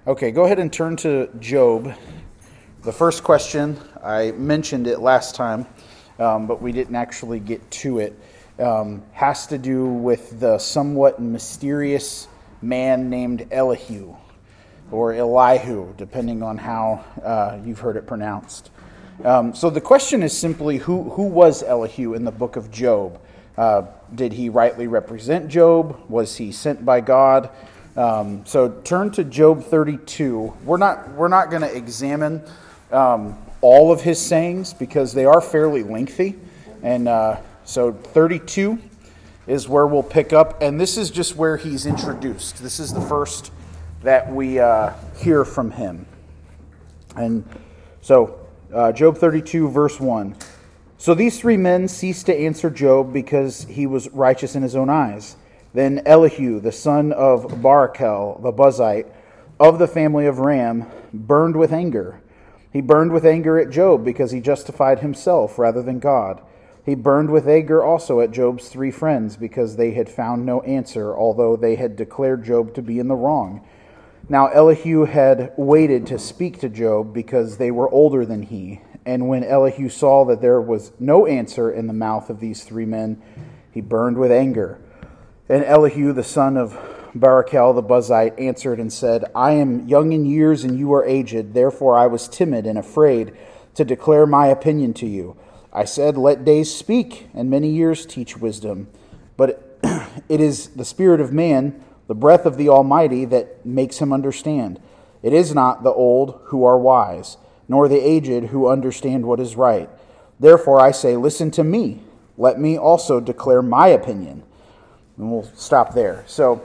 Okay, go ahead and turn to Job. The first question, I mentioned it last time, but we didn't actually get to it, has to do with the somewhat mysterious man named Elihu, or Elihu, depending on how you've heard it pronounced. So the question is simply, who was Elihu in the book of Job? Did he rightly represent Job? Was he sent by God? So turn to Job 32. We're not going to examine all of his sayings because they are fairly lengthy. And so 32 is where we'll pick up. And this is just where he's introduced. This is the first that we hear from him. And so Job 32, verse 1. So these three men ceased to answer Job because he was righteous in his own eyes. Then Elihu, the son of Barachel, the Buzite, of the family of Ram, burned with anger. He burned with anger at Job because he justified himself rather than God. He burned with anger also at Job's three friends because they had found no answer, although they had declared Job to be in the wrong. Now Elihu had waited to speak to Job because they were older than he. And when Elihu saw that there was no answer in the mouth of these three men, he burned with anger. And Elihu, the son of Barachel the Buzite, answered and said, I am young in years and you are aged. Therefore I was timid and afraid to declare my opinion to you. I said, let days speak and many years teach wisdom. But it is the spirit of man, the breath of the Almighty, that makes him understand. It is not the old who are wise, nor the aged who understand what is right. Therefore I say, listen to me. Let me also declare my opinion. And we'll stop there. So,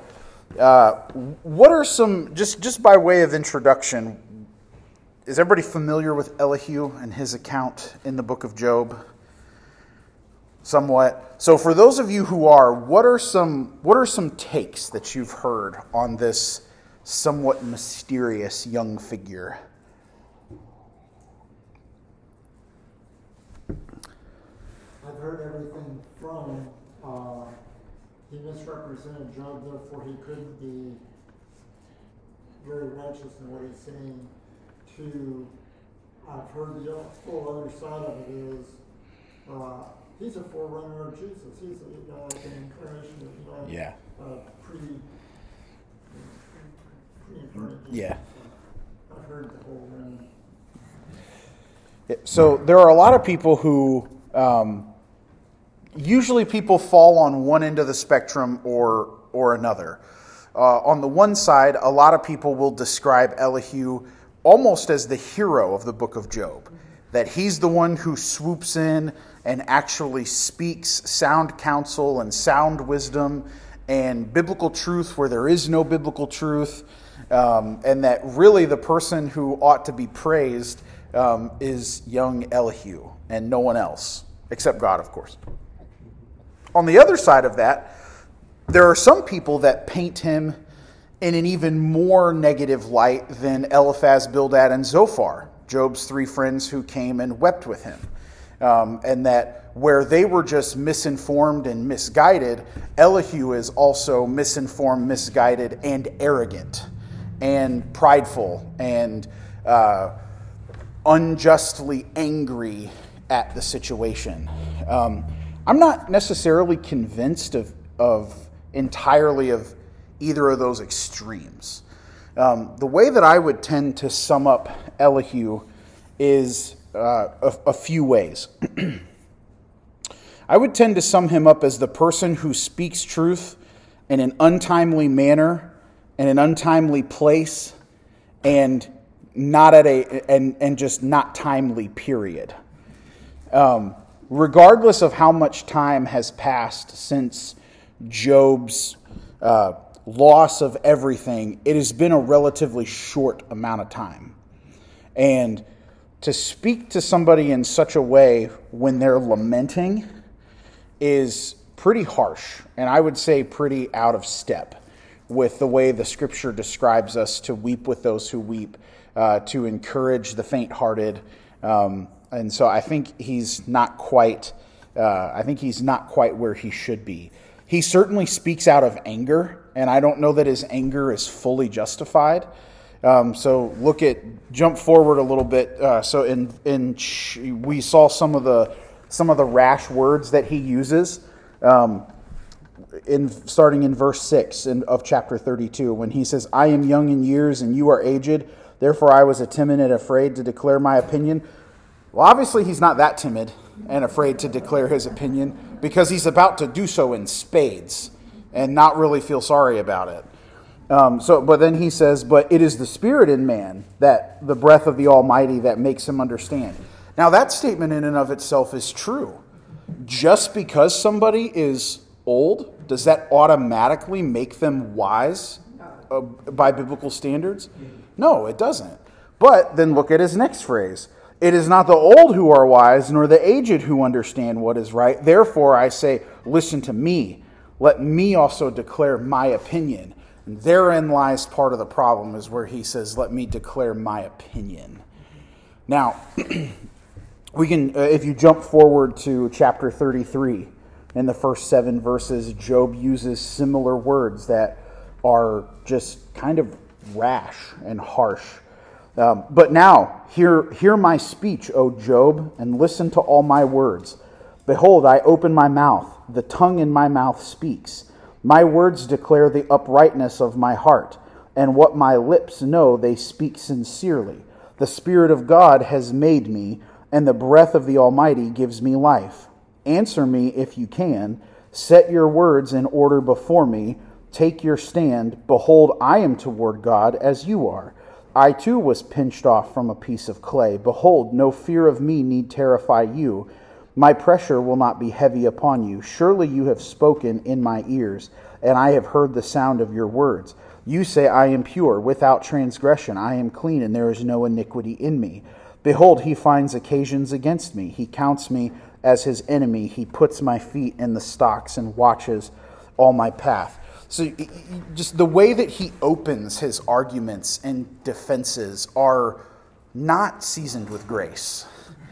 what are some, just by way of introduction, is everybody familiar with Elihu and his account in the book of Job? Somewhat. So for those of you who are, what are some takes that you've heard on this somewhat mysterious young figure? I've heard everything from he misrepresented Job, therefore he couldn't be very righteous in what he's saying, to I've heard the full other side of it is he's a forerunner of Jesus. He's an incarnation of pre-incarnate Jesus. Yeah. I've heard the whole round. So there are a lot of people who usually people fall on one end of the spectrum or another. On the one side, a lot of people will describe Elihu almost as the hero of the book of Job. That he's the one who swoops in and actually speaks sound counsel and sound wisdom and biblical truth where there is no biblical truth. And that really the person who ought to be praised is young Elihu and no one else, except God, of course. On the other side of that, there are some people that paint him in an even more negative light than Eliphaz, Bildad, and Zophar, Job's three friends who came and wept with him. And that where they were just misinformed and misguided, Elihu is also misinformed, misguided, and arrogant, and prideful, and unjustly angry at the situation. I'm not necessarily convinced of entirely of either of those extremes. The way that I would tend to sum up Elihu is a few ways. I would tend to sum him up as the person who speaks truth in an untimely manner, in an untimely place, and not at and just not timely, period. Regardless of how much time has passed since Job's loss of everything, it has been a relatively short amount of time. And to speak to somebody in such a way when they're lamenting is pretty harsh, and I would say pretty out of step with the way the Scripture describes us to weep with those who weep, to encourage the faint-hearted. And so I think he's not quite where he should be. He certainly speaks out of anger, and I don't know that his anger is fully justified. So jump forward a little bit. We saw some of the rash words that he uses, starting in verse 6 of chapter 32, when he says, "I am young in years and you are aged, therefore I was timid and afraid to declare my opinion." Well, obviously he's not that timid and afraid to declare his opinion, because he's about to do so in spades and not really feel sorry about it. But then he says, "But it is the spirit in man, that the breath of the Almighty, that makes him understand." Now that statement in and of itself is true. Just because somebody is old, does that automatically make them wise by biblical standards? No, it doesn't. But then look at his next phrase. "It is not the old who are wise, nor the aged who understand what is right. Therefore I say, listen to me. Let me also declare my opinion." And therein lies part of the problem, is where he says, "Let me declare my opinion." Now, we can, if you jump forward to chapter 33, in the first 7 verses, Job uses similar words that are just kind of rash and harsh. "But now, hear my speech, O Job, and listen to all my words. Behold, I open my mouth, the tongue in my mouth speaks. My words declare the uprightness of my heart, and what my lips know they speak sincerely. The Spirit of God has made me, and the breath of the Almighty gives me life. Answer me if you can. Set your words in order before me. Take your stand. Behold, I am toward God as you are. I too was pinched off from a piece of clay. Behold, no fear of me need terrify you. My pressure will not be heavy upon you. Surely you have spoken in my ears, and I have heard the sound of your words. You say, I am pure, without transgression. I am clean, and there is no iniquity in me. Behold, he finds occasions against me. He counts me as his enemy. He puts my feet in the stocks and watches all my path." So just the way that he opens his arguments and defenses are not seasoned with grace.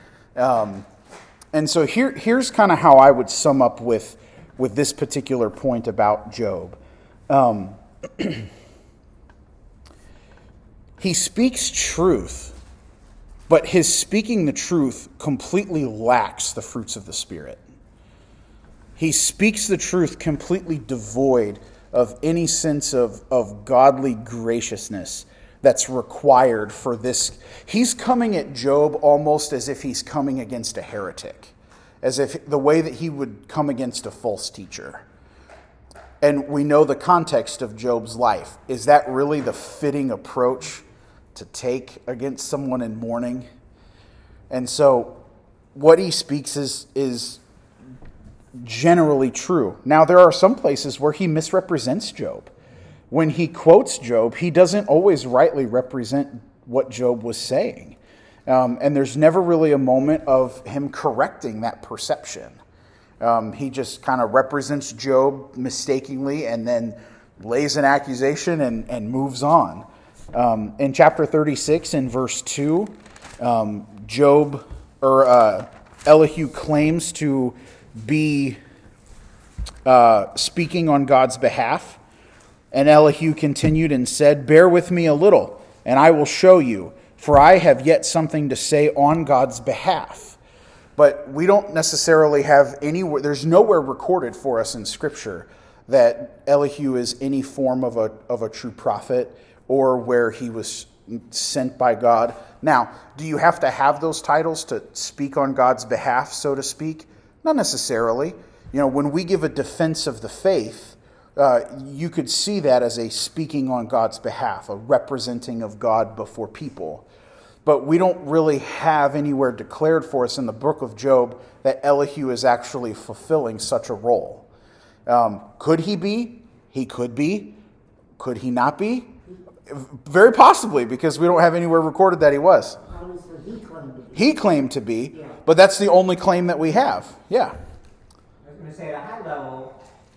And so here's kind of how I would sum up with this particular point about Job. He speaks truth, but his speaking the truth completely lacks the fruits of the Spirit. He speaks the truth completely devoid of any sense of godly graciousness that's required for this. He's coming at Job almost as if he's coming against a heretic, as if the way that he would come against a false teacher. And we know the context of Job's life. Is that really the fitting approach to take against someone in mourning? And so what he speaks is generally true. Now, there are some places where he misrepresents Job. When he quotes Job, he doesn't always rightly represent what Job was saying. And there's never really a moment of him correcting that perception. He just kind of represents Job mistakenly and then lays an accusation and moves on. In chapter 36, in verse 2, Elihu claims to be speaking on God's behalf. And Elihu continued and said, "Bear with me a little, and I will show you, for I have yet something to say on God's behalf." But we don't necessarily have there's nowhere recorded for us in Scripture that Elihu is any form of a true prophet or where he was sent by God. Now, do you have to have those titles to speak on God's behalf, so to speak? Not necessarily. When we give a defense of the faith, you could see that as a speaking on God's behalf, a representing of God before people. But we don't really have anywhere declared for us in the book of Job that Elihu is actually fulfilling such a role. Could he be? He could be. Could he not be? Very possibly, because we don't have anywhere recorded that he was. Obviously, he claimed to be, Yeah. But that's the only claim that we have. Yeah. I was going to say, at a high level,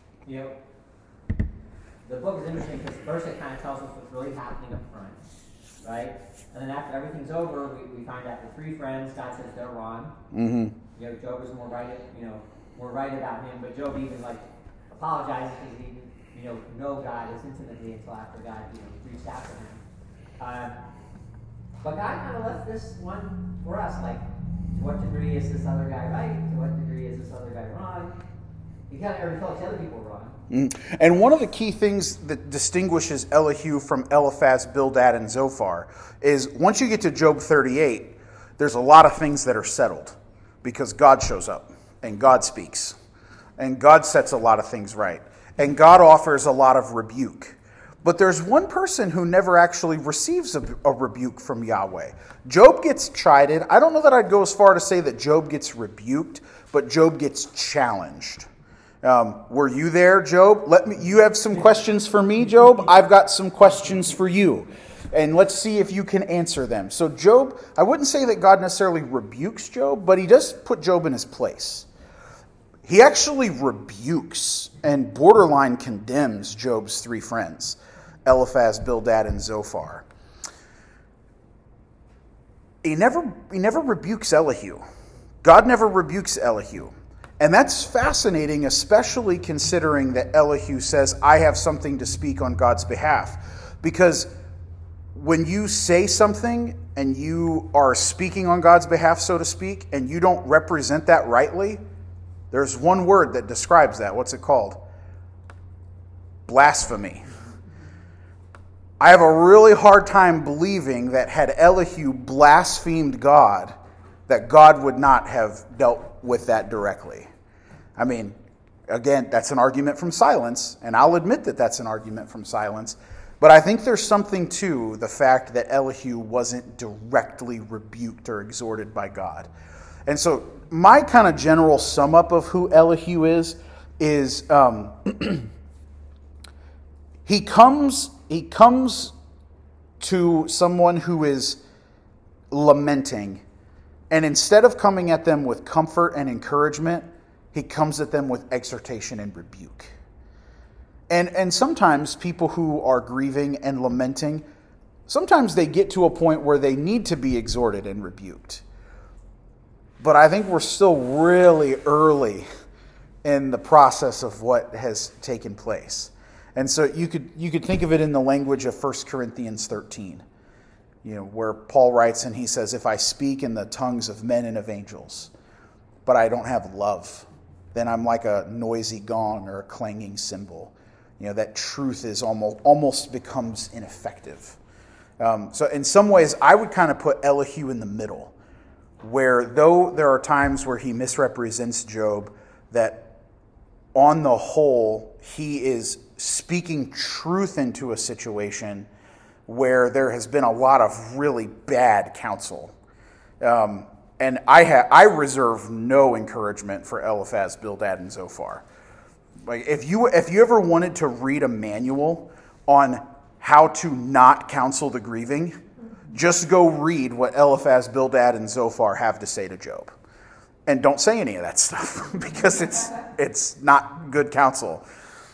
the book is interesting because first it kind of tells us what's really happening up front, right? And then after everything's over, we find out the three friends, God says they're wrong. Mm-hmm. Job is more right about him, but Job even apologizes because he didn't know God as intimately until after God reached out to him. But God kind of left this one for us, like, to what degree is this other guy right? To what degree is this other guy wrong? He kind of already felt the other people wrong. And one of the key things that distinguishes Elihu from Eliphaz, Bildad, and Zophar is once you get to Job 38, there's a lot of things that are settled because God shows up and God speaks and God sets a lot of things right and God offers a lot of rebuke. But there's one person who never actually receives a rebuke from Yahweh. Job gets chided. I don't know that I'd go as far to say that Job gets rebuked, but Job gets challenged. Were you there, Job? You have some questions for me, Job? I've got some questions for you. And let's see if you can answer them. So Job, I wouldn't say that God necessarily rebukes Job, but he does put Job in his place. He actually rebukes and borderline condemns Job's three friends, Eliphaz, Bildad, and Zophar. He never rebukes Elihu. God never rebukes Elihu. And that's fascinating, especially considering that Elihu says, I have something to speak on God's behalf. Because when you say something and you are speaking on God's behalf, so to speak, and you don't represent that rightly, there's one word that describes that. What's it called? Blasphemy. I have a really hard time believing that had Elihu blasphemed God, that God would not have dealt with that directly. I mean, again, that's an argument from silence, and I'll admit that that's an argument from silence, but I think there's something to the fact that Elihu wasn't directly rebuked or exhorted by God. And so my kind of general sum up of who Elihu is he comes to someone who is lamenting, and instead of coming at them with comfort and encouragement, he comes at them with exhortation and rebuke. And sometimes people who are grieving and lamenting, sometimes they get to a point where they need to be exhorted and rebuked. But I think we're still really early in the process of what has taken place. And so you could think of it in the language of 1 Corinthians 13, where Paul writes and he says, if I speak in the tongues of men and of angels, but I don't have love, then I'm like a noisy gong or a clanging cymbal. That truth is almost becomes ineffective. So in some ways, I would kind of put Elihu in the middle, where though there are times where he misrepresents Job, that on the whole, he is speaking truth into a situation where there has been a lot of really bad counsel. And I reserve no encouragement for Eliphaz, Bildad, and Zophar. Like if you ever wanted to read a manual on how to not counsel the grieving, just go read what Eliphaz, Bildad, and Zophar have to say to Job. And don't say any of that stuff because it's not good counsel.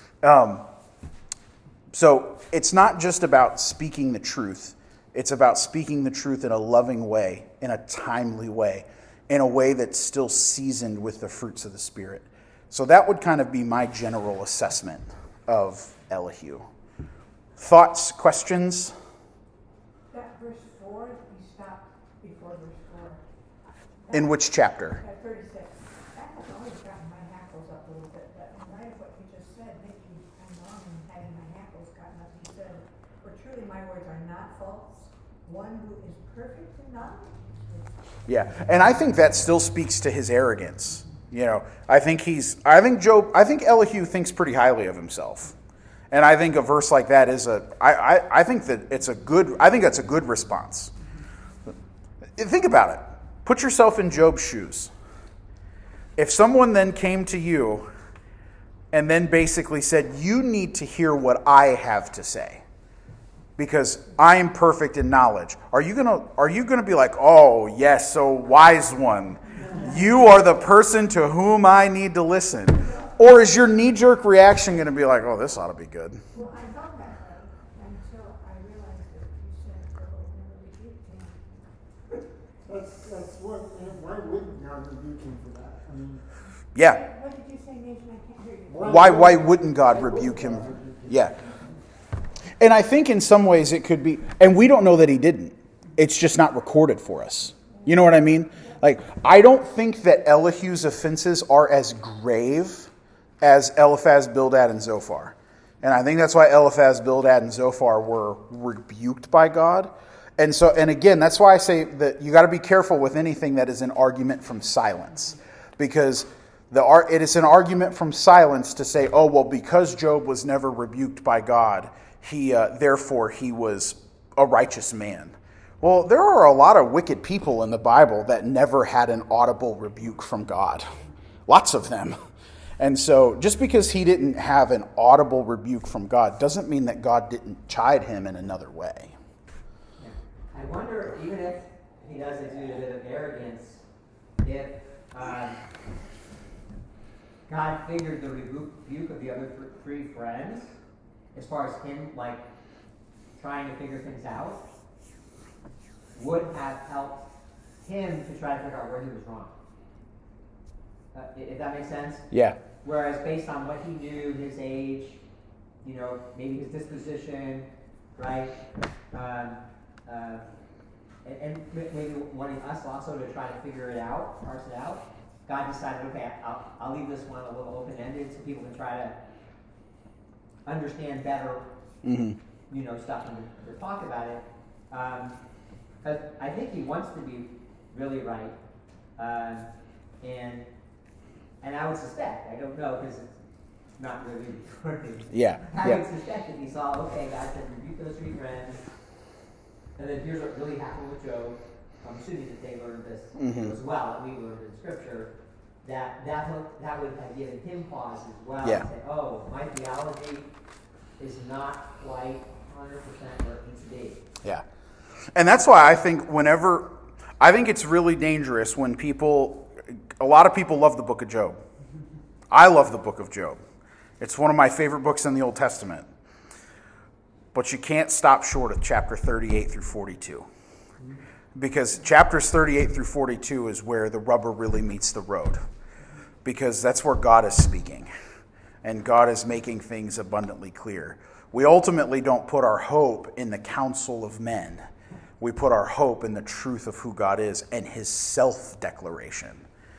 So it's not just about speaking the truth. It's about speaking the truth in a loving way, in a timely way, in a way that's still seasoned with the fruits of the Spirit. So that would kind of be my general assessment of Elihu. Thoughts, questions? That verse 4, you stopped before verse 4. In which chapter? At 36. That has always gotten my hackles up a little bit, but in light of what you just said, making I'm wrong and having my hackles gotten up, you said, for truly my words are not false, one who is perfect in knowledge. Yeah, and I think that still speaks to his arrogance. I think Elihu thinks pretty highly of himself. And I think a verse like that is I think that's a good response. Think about it. Put yourself in Job's shoes. If someone then came to you and then basically said, you need to hear what I have to say because I am perfect in knowledge. Are you gonna be like, oh yes, so wise one, you are the person to whom I need to listen? Or is your knee-jerk reaction going to be like, oh, this ought to be good? Well, I thought that way until I realized that you said the Lord never rebuked him. That's what, why wouldn't God rebuke him for that? I mean, Yeah. What did you say, Nathan? I can't hear you. Why wouldn't God rebuke him? Yeah. And I think in some ways it could be, and we don't know that he didn't. It's just not recorded for us. You know what I mean? Like, I don't think that Elihu's offenses are as grave as Eliphaz, Bildad, and Zophar. And I think that's why Eliphaz, Bildad, and Zophar were rebuked by God. And so, and again, that's why I say that you got to be careful with anything that is an argument from silence. Because it is an argument from silence to say, oh, well, because Job was never rebuked by God, therefore he was a righteous man. Well, there are a lot of wicked people in the Bible that never had an audible rebuke from God. Lots of them. And so just because he didn't have an audible rebuke from God doesn't mean that God didn't chide him in another way. Yeah. I wonder, even if he does exude a bit of arrogance, if God figured the rebuke of the other three friends, as far as him, like, trying to figure things out, would have helped him to try to figure out where he was wrong. If that makes sense? Yeah. Whereas based on what he knew, his age, maybe his disposition, right? And maybe wanting us also to try to figure it out, parse it out, God decided, okay, I'll leave this one a little open-ended so people can try to understand better, stuff when we talk about it. Because I think he wants to be really right, and I would suspect, I don't know because it's not really recorded. Yeah. I would suspect if he saw, okay, God said rebuke those three friends, and then here's what really happened with Job. I'm assuming that they learned this as well, and we learned in Scripture, that would have given him pause as well. Yeah. And say, oh, my theology is not quite 100% where it needs to be. Yeah. And that's why I think I think it's really dangerous when a lot of people love the book of Job. I love the book of Job. It's one of my favorite books in the Old Testament. But you can't stop short of chapter 38 through 42. Because chapters 38 through 42 is where the rubber really meets the road. Because that's where God is speaking. And God is making things abundantly clear. We ultimately don't put our hope in the counsel of men. We put our hope in the truth of who God is and his self-declaration.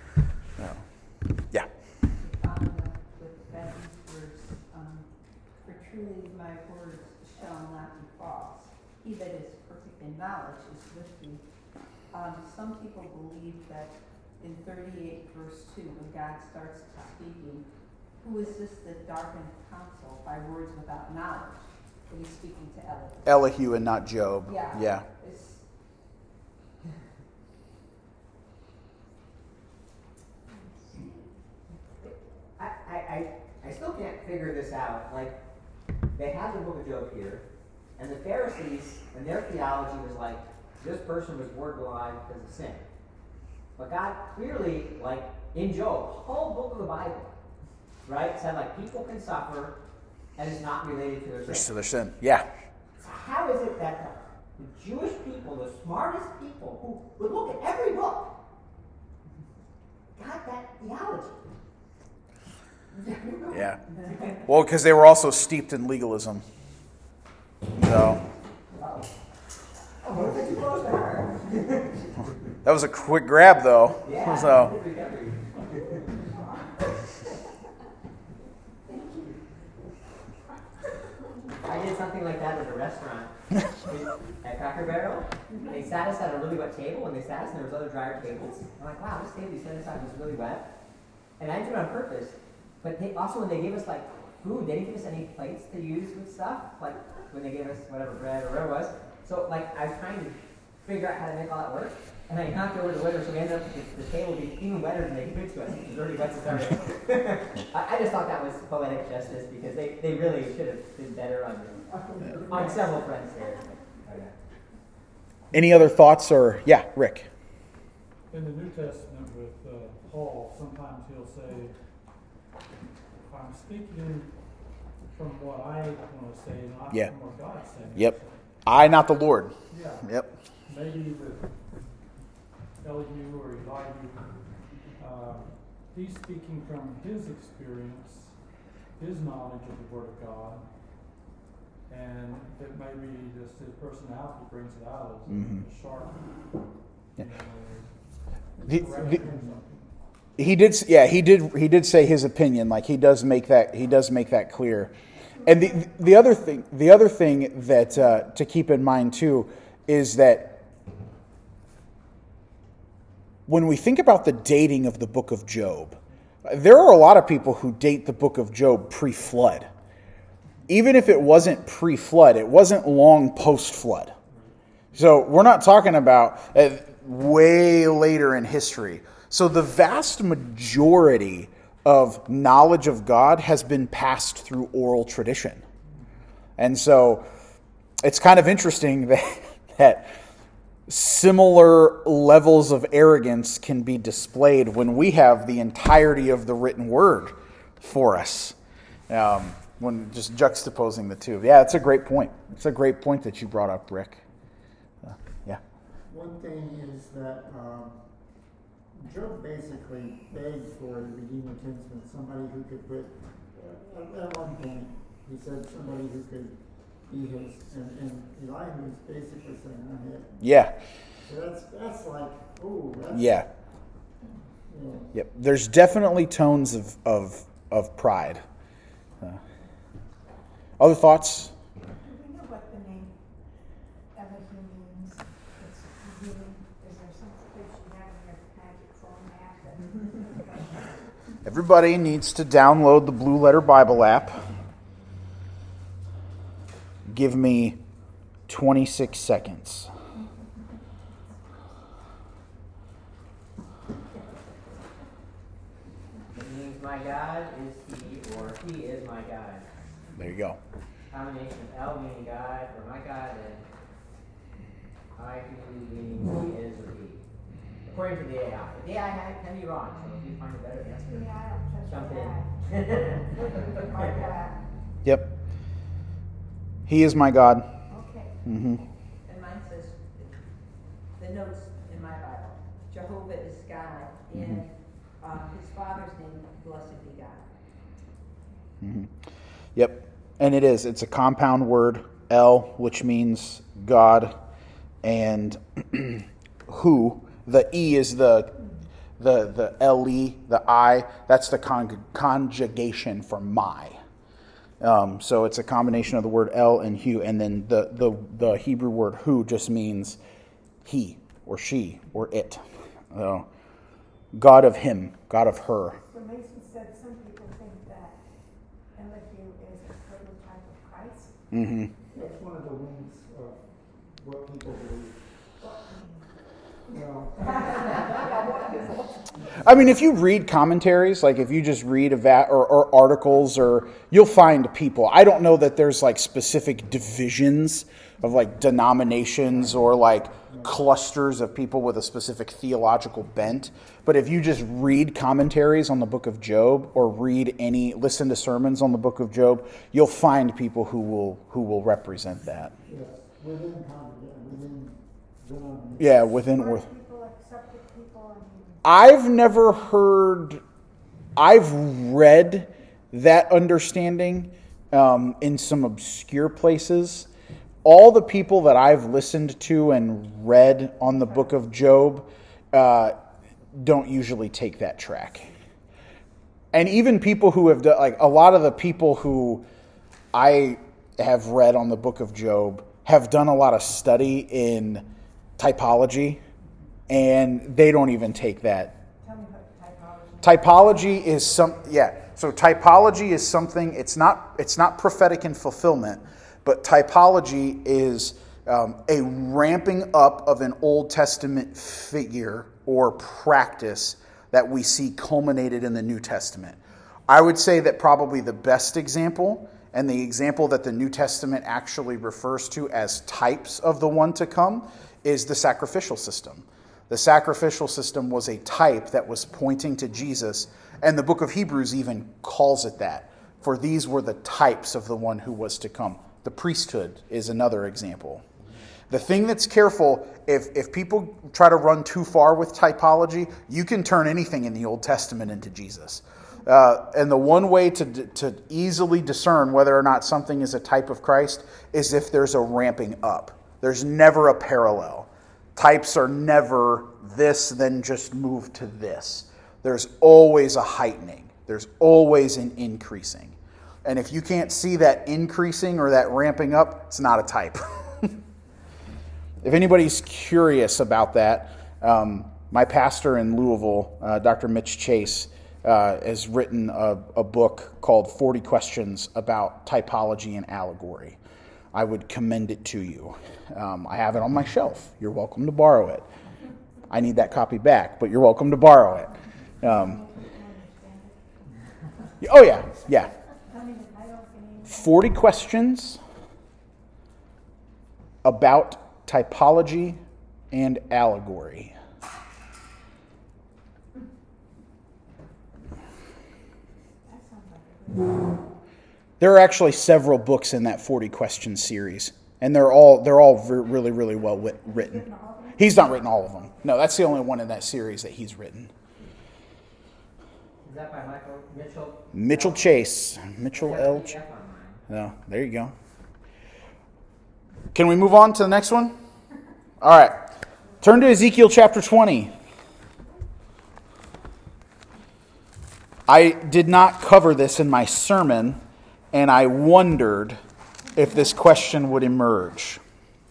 Yeah. With that verse, for truly my words shall not be false. He that is perfect in knowledge is with me. Some people believe that in 38 verse 2, when God starts speaking, who is this that darkened counsel by words without knowledge? And he's speaking to Elihu. Elihu and not Job. Yeah. I still can't figure this out. Like, they had the book of Job here, and the Pharisees and their theology was like, this person was borderline because of sin. But God clearly, like in Job, the whole book of the Bible, right, said like people can suffer and it's not related to their sin. To their sin, yeah. So how is it that the Jewish people, the smartest people, who would look at every book, got that theology? Yeah. Well, because they were also steeped in legalism. So. That was a quick grab, though. Yeah. So. I did something like that at a restaurant at Cracker Barrel. They sat us at a really wet table, and they sat us, and there was other drier tables. I'm like, wow, this table you set aside was really wet. And I did it on purpose. But they, also, when they gave us like food, they didn't give us any plates to use with stuff. Like when they gave us whatever bread or whatever it was. So like I was trying to figure out how to make all that work, and I knocked over the waiter, so we ended up with the table being even wetter than they gave it to us. It was already wet to start with. I just thought that was poetic justice because they really should have been better on several fronts there. Okay. Any other thoughts or Rick? In the New Testament with Paul, sometimes he'll say, if I'm speaking from what I want to say, not from what God's saying. Yep. I, not the Lord. Yeah. Yep. Maybe with Elihu or Elihu, he's speaking from his experience, his knowledge of the Word of God, and it may be just his personality brings it out as Mhm. a sharp. Yeah. You The- know, the- something. He did say his opinion. Like he does make that clear. And the other thing that to keep in mind too is that when we think about the dating of the book of Job, there are a lot of people who date the book of Job pre-flood. Even if it wasn't pre-flood, it wasn't long post-flood. So we're not talking about way later in history. So the vast majority of knowledge of God has been passed through oral tradition. And so it's kind of interesting that similar levels of arrogance can be displayed when we have the entirety of the written word for us. When just juxtaposing the two. Yeah, it's a great point. It's a great point that you brought up, Rick. Yeah. One thing is that Job basically begged for a redeeming kinsman, somebody who could put, at one point, he said somebody who could be his, and Elihu is basically saying, I'm it. Yeah. So that's like, ooh, that's, Yeah. you know, Yep. There's definitely tones of pride. Other thoughts? Do we know what the name Elohim means? It's revealing. Is there some place you have in your magic phone app that Everybody needs to download the Blue Letter Bible app. Give me 26 seconds. It means my God is He, or He is my God. There you go. Combination of El meaning God, or my God, and I meaning He is or He. According to the AI. The AI can be wrong, so if you find a better answer, yeah, I don't jump trust in. my God. Yep. He is my God. Okay. Mm-hmm. And mine says, the notes in my Bible, Jehovah is God, and his father's name, blessed be God. Mm-hmm. Yep. And it is. It's a compound word, El, which means God, and who. The E is the L-E, the I. That's the conjugation for my. So it's a combination of the word El and Hu, and then the Hebrew word who just means he or she or it. God of him, God of her. So Mason said some people think that Elohim is a prototype of Christ. Mm-hmm. that's one of the wings of what people believe. Well, I mean, if you read commentaries, like if you just read or articles, or you'll find people. I don't know that there's like specific divisions of like denominations or like clusters of people with a specific theological bent. But if you just read commentaries on the book of Job or listen to sermons on the book of Job, you'll find people who will represent that. yes, within denomination. Yeah, within. Are people accepted people? I've read that understanding in some obscure places. All the people that I've listened to and read on the book of Job don't usually take that track. And even people who have done, like a lot of the people who I have read on the book of Job have done a lot of study in typology, and they don't even take that. Tell me what typology Typology is. is so typology is something, it's not prophetic in fulfillment, but typology is a ramping up of an Old Testament figure or practice that we see culminated in the New Testament. I would say that probably the best example, and the example that the New Testament actually refers to as types of the one to come, is the sacrificial system. The sacrificial system was a type that was pointing to Jesus, and the book of Hebrews even calls it that. For these were the types of the one who was to come. The priesthood is another example. The thing that's careful, if people try to run too far with typology, you can turn anything in the Old Testament into Jesus. And the one way to easily discern whether or not something is a type of Christ is if there's a ramping up. There's never a parallel. Types are never this, then just move to this. There's always a heightening. There's always an increasing. And if you can't see that increasing or that ramping up, it's not a type. If anybody's curious about that, my pastor in Louisville, Dr. Mitch Chase, has written a book called 40 Questions about Typology and Allegory. I would commend it to you. I have it on my shelf. You're welcome to borrow it. I need that copy back, but you're welcome to borrow it. Oh, yeah. 40 Questions about Typology and Allegory. There are actually several books in that 40 Questions series, and they're all really, really well written. He's not written all of them. No, that's the only one in that series that he's written. Is that by Michael Mitchell? Mitchell Chase. Mitchell L. Chase. No, there you go. Can we move on to the next one? All right. Turn to Ezekiel chapter 20. I did not cover this in my sermon, and I wondered if this question would emerge.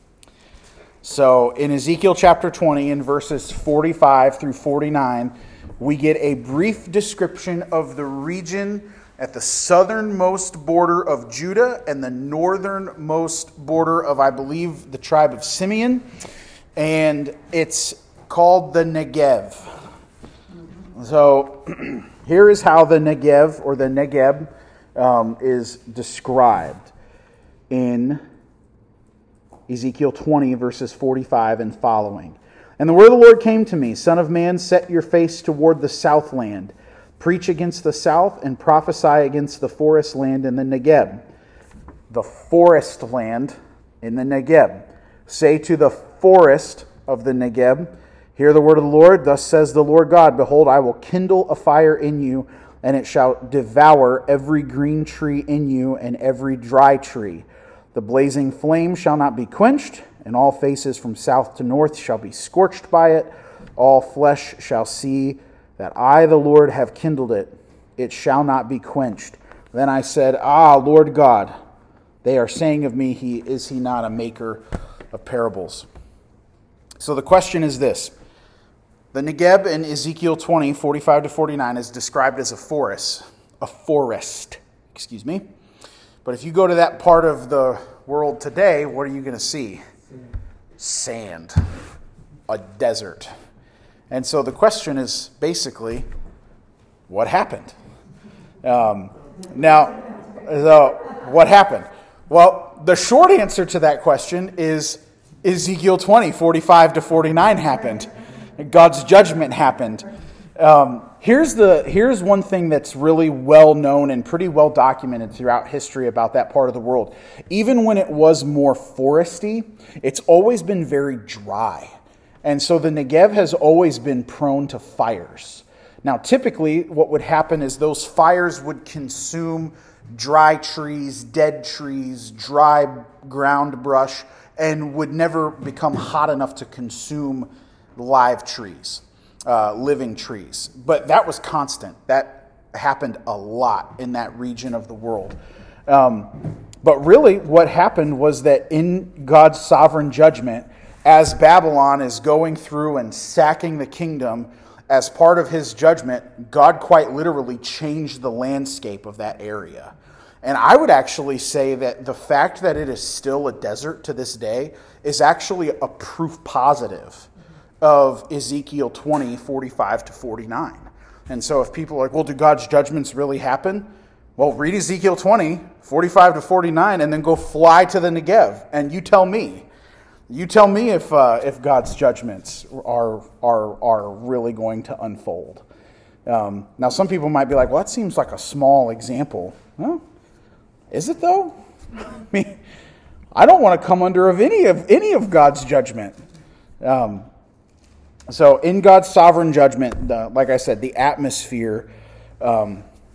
So in Ezekiel chapter 20, in verses 45 through 49, we get a brief description of the region at the southernmost border of Judah and the northernmost border of, I believe, the tribe of Simeon. And it's called the Negev. So here is how the Negev, or the Negeb, is described in Ezekiel 20, verses 45 and following. And the word of the Lord came to me, Son of man, set your face toward the southland. Preach against the south and prophesy against the forest land in the Negeb. The forest land in the Negeb. Say to the forest of the Negeb, hear the word of the Lord. Thus says the Lord God, behold, I will kindle a fire in you, and it shall devour every green tree in you and every dry tree. The blazing flame shall not be quenched, and all faces from south to north shall be scorched by it. All flesh shall see that I, the Lord, have kindled it. It shall not be quenched. Then I said, Lord God, they are saying of me, is he not a maker of parables? So the question is this. The Negeb in Ezekiel 20, 45 to 49 is described as a forest. But if you go to that part of the world today, what are you going to see? Sand. A desert. And so the question is basically, what happened? What happened? Well, the short answer to that question is Ezekiel 20, 45 to 49 happened. God's judgment happened. Here's one thing that's really well known and pretty well documented throughout history about that part of the world. Even when it was more foresty, it's always been very dry. And so the Negev has always been prone to fires. Now, typically, what would happen is those fires would consume dry trees, dead trees, dry ground brush, and would never become hot enough to consume live trees, living trees. But that was constant. That happened a lot in that region of the world. But really, what happened was that in God's sovereign judgment, as Babylon is going through and sacking the kingdom, as part of his judgment, God quite literally changed the landscape of that area. And I would actually say that the fact that it is still a desert to this day is actually a proof positive of Ezekiel 20, 45 to 49. And so if people are like, well, do God's judgments really happen? Well, read Ezekiel 20, 45 to 49, and then go fly to the Negev, and you tell me. You tell me if God's judgments are really going to unfold. Now, some people might be like, well, that seems like a small example. Well, is it though? I mean, I don't want to come under of any of God's judgment. So in God's sovereign judgment, like I said, the atmosphere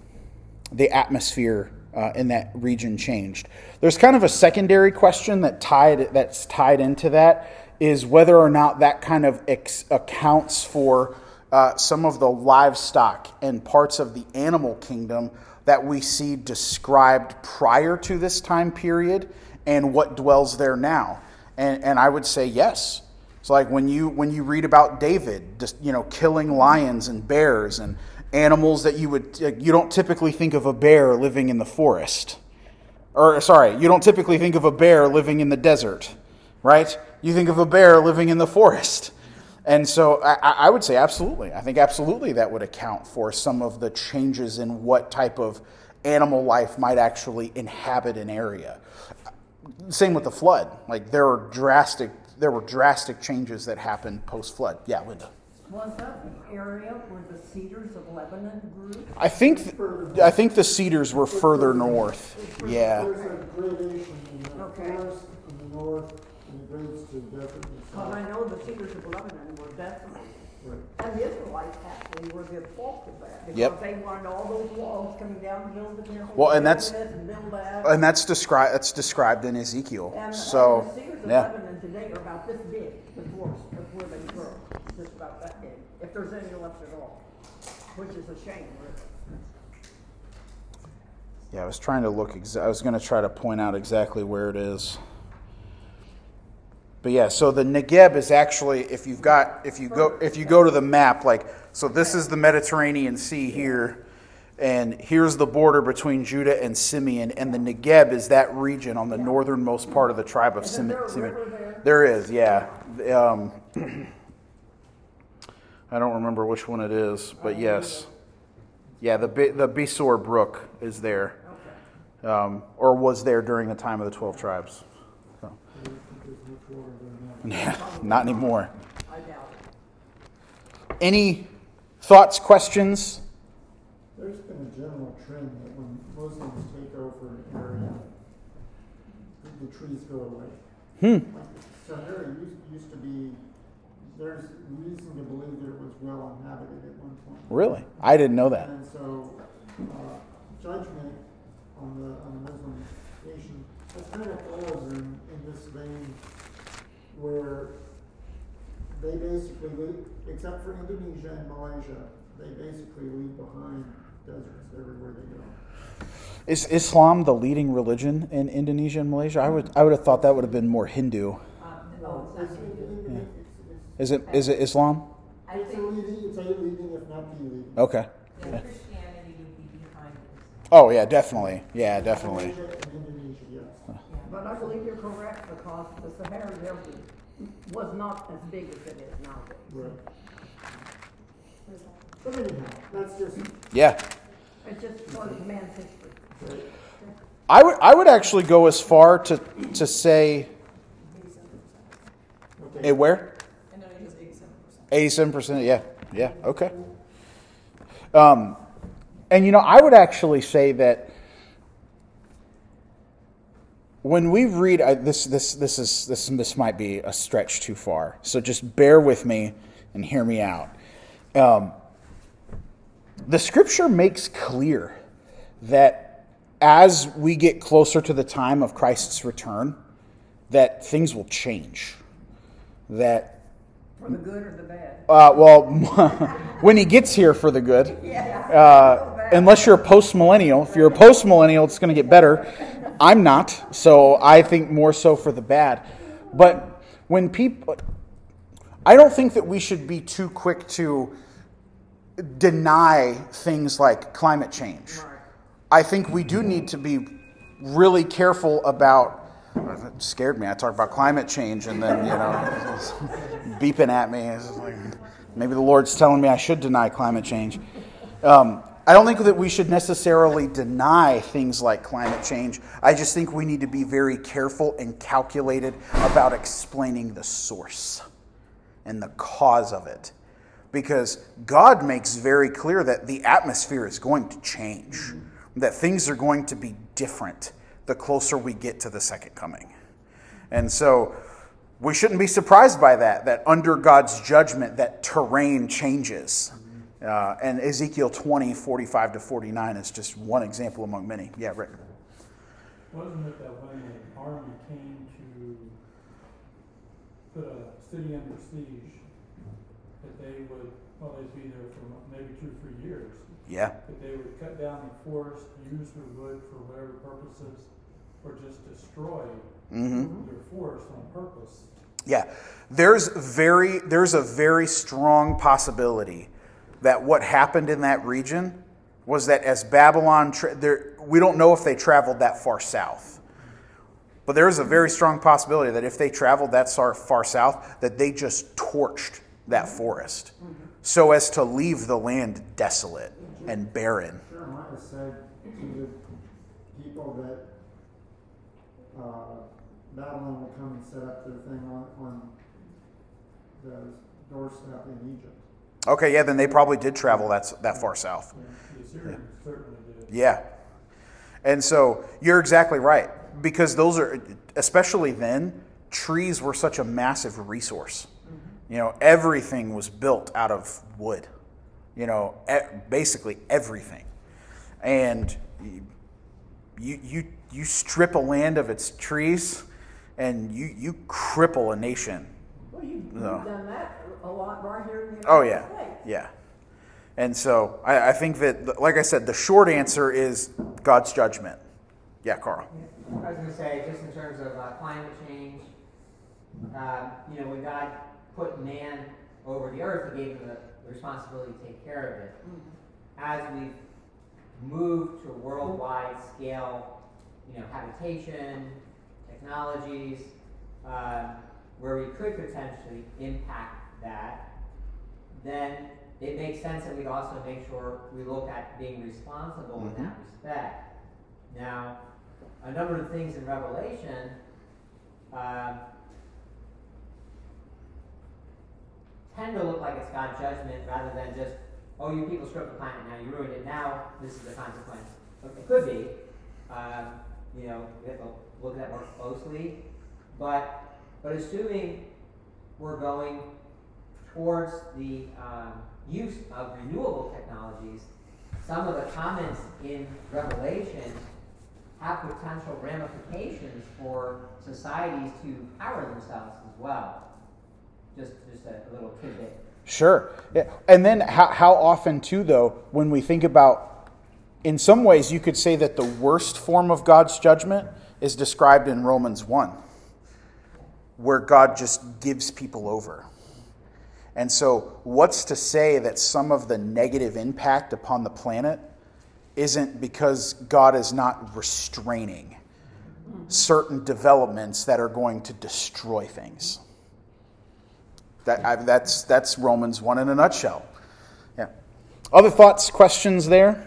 the atmosphere in that region changed. There's kind of a secondary question that's tied into that, is whether or not that kind of accounts for some of the livestock and parts of the animal kingdom that we see described prior to this time period and what dwells there now. And I would say yes. It's like when you read about David, just, killing lions and bears and animals that you don't typically think of a bear living in the forest. You don't typically think of a bear living in the desert, right? You think of a bear living in the forest. And so I would say absolutely. I think absolutely that would account for some of the changes in what type of animal life might actually inhabit an area. Same with the flood. Like there were drastic changes that happened post-flood. Yeah, Linda. Was that the area where the cedars of Lebanon grew? I think the cedars were further north. Yeah. There's a gradation in the Okay. forest in the north, and it grades to desert in the Because south. I know the cedars of Lebanon were desolate. Right. And the Israelites actually were the fault of that. Because Yep. they wanted all those logs coming down the hill to their Well, and that's- wilderness and build that. And that's described in Ezekiel. And So, the cedars of yeah. Lebanon today are about this big, the forests of where they grow. Just about that big, if there's any left at all, which is a shame, really. Yeah, I was trying to look. I was going to try to point out exactly where it is. But yeah, so the Negeb is actually, if you go to the map, like, so this is the Mediterranean Sea here, and here's the border between Judah and Simeon, and the Negeb is that region on the northernmost part of the tribe of Isn't there a Simeon. river there? There is, yeah. I don't remember which one it is, but yes. Yeah, the Besor Brook is there, or was there during the time of the 12 tribes. So. Yeah, not anymore. I doubt it. Any thoughts, questions? There's been a general trend that when Muslims take over an area, the trees go away. Like Sahara used to be, there's reason to believe that it was well inhabited at one point. Really? I didn't know that. And so, judgment on the Muslim nation has kind of fallen in this vein where they basically leave, except for Indonesia and Malaysia, they basically leave behind deserts everywhere they go. Is Islam the leading religion in Indonesia and Malaysia? I would have thought that would have been more Hindu. Is it Islam? It's a leading, if not the leading. Okay. Then Yeah. Christianity would be behind this. Oh yeah, definitely. Yeah, definitely. Malaysia and Indonesia, yes. But I believe you're correct, because the Sahara Desert was not as big as it is nowadays. Right. But anyhow, that's just, Yeah. It's just part of man's history. right. I would actually go as far to say Okay. where? Indonesia's 87%. 87%. Yeah. Okay. And I would actually say that when we read this might be a stretch too far, so just bear with me and hear me out. The Scripture makes clear that as we get closer to the time of Christ's return, that things will change. That For the good or the bad. when he gets here for the good, unless you're a post-millennial. If you're a post-millennial, it's going to get better. I'm not, so I think more so for the bad. But when people, I don't think that we should be too quick to deny things like climate change. I think we do need to be really careful about. It scared me. I talked about climate change, and then it's beeping at me. It's like, maybe the Lord's telling me I should deny climate change. I don't think that we should necessarily deny things like climate change. I just think we need to be very careful and calculated about explaining the source and the cause of it. Because God makes very clear that the atmosphere is going to change, that things are going to be different the closer we get to the second coming. And so we shouldn't be surprised by that under God's judgment, that terrain changes. And Ezekiel 20, 45 to 49 is just one example among many. Yeah, Rick. Wasn't it that when an army came to put a city under siege, that they would, well, they'd be there for maybe 2 or 3 years, Yeah. that they would cut down the forest, use the wood for whatever purposes, or just destroy their forest on purpose? Yeah. There's a very strong possibility that what happened in that region was that as Babylon, we don't know if they traveled that far south, but there is a very strong possibility that if they traveled that far south, that they just torched that forest so as to leave the land desolate and barren. Jeremiah said to the people that Babylon would come and set up their thing on the doorstep in Egypt. Okay, yeah, then they probably did travel that far south. The Assyrians certainly did. Yeah. And so you're exactly right, because those are, especially then, trees were such a massive resource. You know, everything was built out of wood. You know, basically everything. And you strip a land of its trees, and you cripple a nation. Well, you've done that a lot right here in the Oh, United yeah. States. Yeah. And so I think that, like I said, the short answer is God's judgment. Yeah, Carl. I was going to say, just in terms of climate change, when God put man over the earth, He gave him the responsibility to take care of it. As we've moved to a worldwide scale, habitation, technologies, where we could potentially impact that, then it makes sense that we'd also make sure we look at being responsible in that respect. Now, a number of things in Revelation tend to look like it's God's judgment rather than just, oh, you people screwed up the planet, now you ruined it, now this is the consequence. It could be. We have to look at that more closely. But assuming we're going towards the use of renewable technologies, some of the comments in Revelation have potential ramifications for societies to power themselves as well. Just a little tidbit. Sure. Yeah. And then how often, too, though, when we think about, in some ways, you could say that the worst form of God's judgment is described in Romans 1, where God just gives people over. And so what's to say that some of the negative impact upon the planet isn't because God is not restraining certain developments that are going to destroy things? That's Romans 1 in a nutshell. Yeah. Other thoughts, questions there?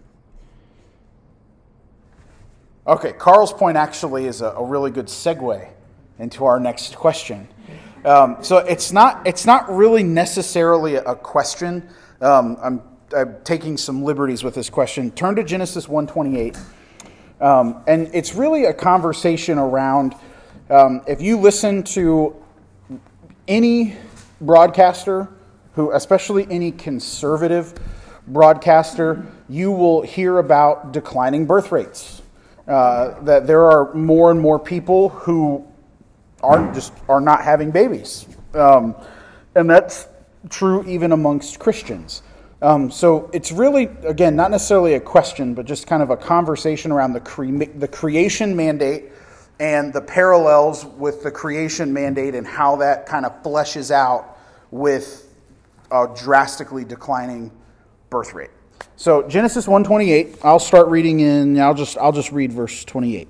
Okay, Carl's point actually is a really good segue into our next question. So it's not really necessarily a question. I'm taking some liberties with this question. Turn to Genesis 1:28, and it's really a conversation around. If you listen to any broadcaster, especially any conservative broadcaster, you will hear about declining birth rates. That there are more and more people who are not having babies, and that's true even amongst Christians. So it's really, again, not necessarily a question, but just kind of a conversation around the creation mandate and the parallels with the creation mandate and how that kind of fleshes out with a drastically declining birth rate. So Genesis 1:28, I'll start reading I'll just read verse 28.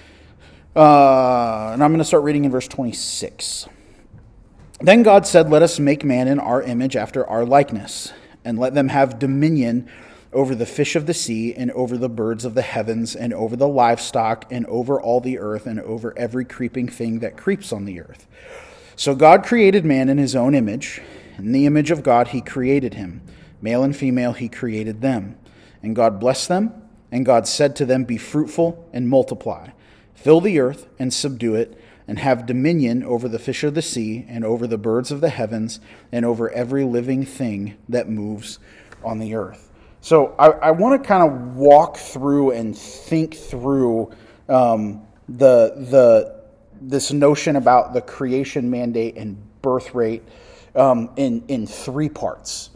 And I'm going to start reading in verse 26. Then God said, "Let us make man in our image after our likeness, and let them have dominion over the fish of the sea, and over the birds of the heavens, and over the livestock, and over all the earth, and over every creeping thing that creeps on the earth." So God created man in his own image. In the image of God he created him. Male and female he created them. And God blessed them, and God said to them, "Be fruitful and multiply. Fill the earth and subdue it, and have dominion over the fish of the sea, and over the birds of the heavens, and over every living thing that moves on the earth. So I want to kind of walk through and think through this notion about the creation mandate and birth rate in three parts.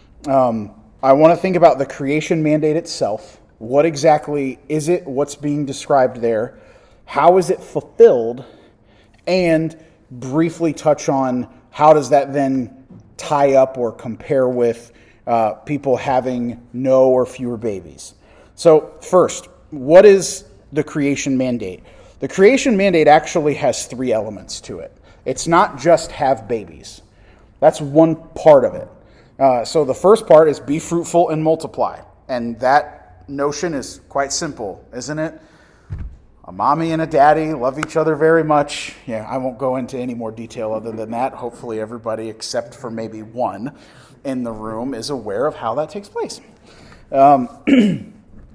I want to think about the creation mandate itself. What exactly is it? What's being described there? How is it fulfilled? And briefly touch on how does that then tie up or compare with people having no or fewer babies. So first, what is the creation mandate? The creation mandate actually has three elements to it. It's not just have babies. That's one part of it. So the first part is be fruitful and multiply. And that notion is quite simple, isn't it? A mommy and a daddy love each other very much. Yeah, I won't go into any more detail other than that. Hopefully everybody, except for maybe one in the room, is aware of how that takes place. And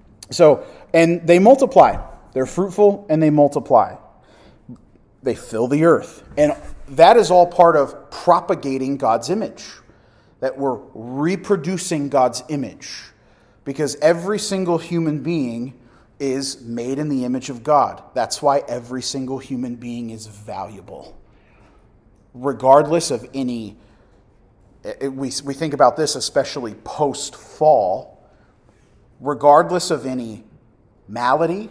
they multiply. They're fruitful and they multiply. They fill the earth. And that is all part of propagating God's image. That we're reproducing God's image. Because every single human being is made in the image of God. That's why every single human being is valuable. Regardless of any, we think about this especially post-fall, regardless of any malady,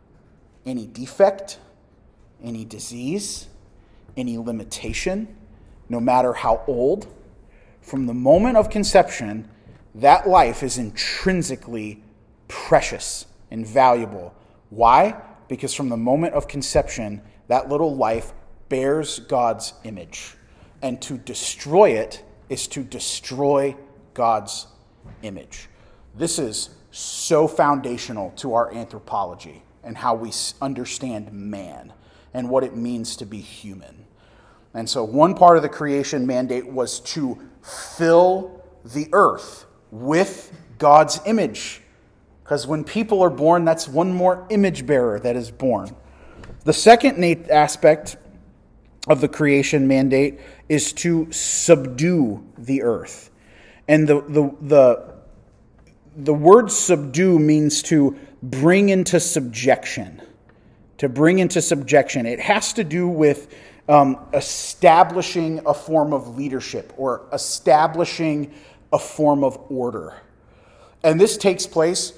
any defect, any disease, any limitation, no matter how old, from the moment of conception, that life is intrinsically precious and valuable. Why? Because from the moment of conception, that little life bears God's image. And to destroy it is to destroy God's image. This is so foundational to our anthropology and how we understand man and what it means to be human. And so one part of the creation mandate was to fill the earth with God's image. Because when people are born, that's one more image bearer that is born. The second aspect of the creation mandate is to subdue the earth. And the word subdue means to bring into subjection. To bring into subjection. It has to do with establishing a form of leadership or establishing a form of order. And this takes place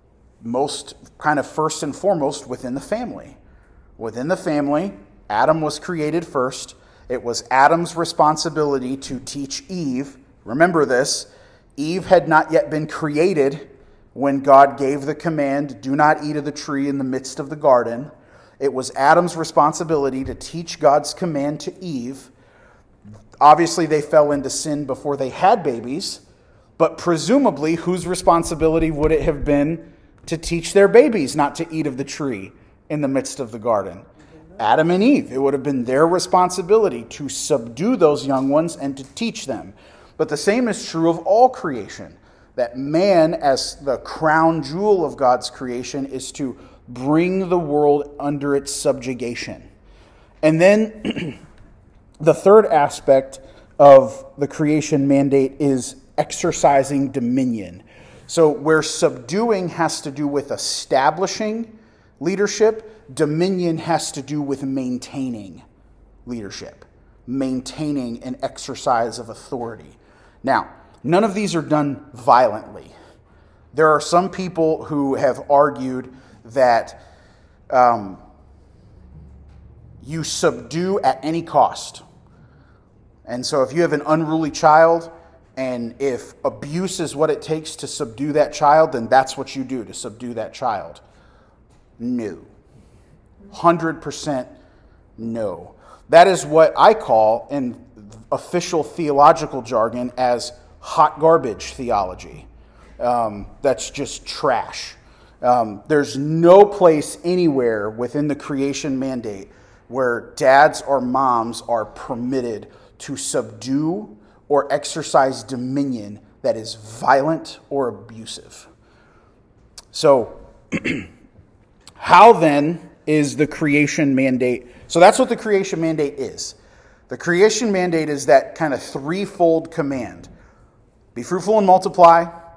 most kind of first and foremost within the family. Within the family, Adam was created first. It was Adam's responsibility to teach Eve. Remember this, Eve had not yet been created when God gave the command, do not eat of the tree in the midst of the garden. It was Adam's responsibility to teach God's command to Eve. Obviously, they fell into sin before they had babies, but presumably, whose responsibility would it have been to teach their babies not to eat of the tree in the midst of the garden? Adam and Eve. It would have been their responsibility to subdue those young ones and to teach them. But the same is true of all creation. That man, as the crown jewel of God's creation, is to bring the world under its subjugation. And then the third aspect of the creation mandate is exercising dominion. So where subduing has to do with establishing leadership, dominion has to do with maintaining leadership, maintaining an exercise of authority. Now, none of these are done violently. There are some people who have argued that you subdue at any cost. And so if you have an unruly child, and if abuse is what it takes to subdue that child, then that's what you do to subdue that child. No. 100% no. That is what I call, in official theological jargon, as hot garbage theology. That's just trash. There's no place anywhere within the creation mandate where dads or moms are permitted to subdue or exercise dominion that is violent or abusive. So, how then is the creation mandate? So that's what the creation mandate is. The creation mandate is that kind of threefold command. Be fruitful and multiply,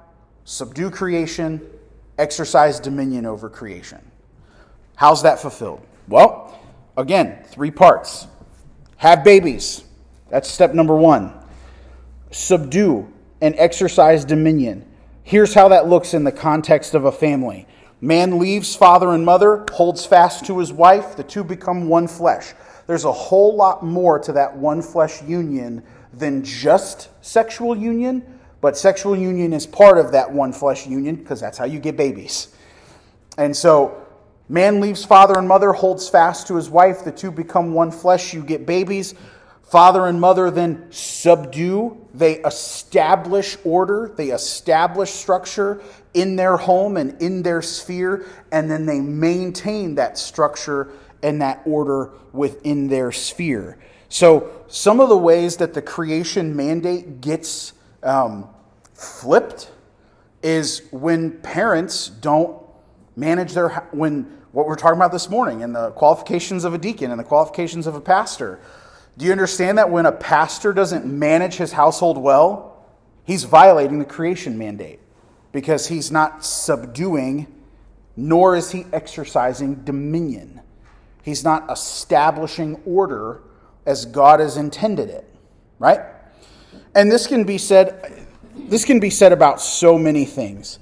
subdue creation, exercise dominion over creation. How's that fulfilled? Well, again, 3 parts. Have babies. That's step number 1. Subdue and exercise dominion. Here's how that looks in the context of a family. Man leaves father and mother, holds fast to his wife, the two become one flesh. There's a whole lot more to that one flesh union than just sexual union, but sexual union is part of that one flesh union because that's how you get babies. And so, man leaves father and mother, holds fast to his wife, the two become one flesh, you get babies. Father and mother then subdue, they establish order, they establish structure in their home and in their sphere, and then they maintain that structure and that order within their sphere. So some of the ways that the creation mandate gets flipped is when parents don't manage their, when what we're talking about this morning and the qualifications of a deacon and the qualifications of a pastor. Do you understand that when a pastor doesn't manage his household well, he's violating the creation mandate because he's not subduing, nor is he exercising dominion. He's not establishing order as God has intended it, right? And this can be said about so many things.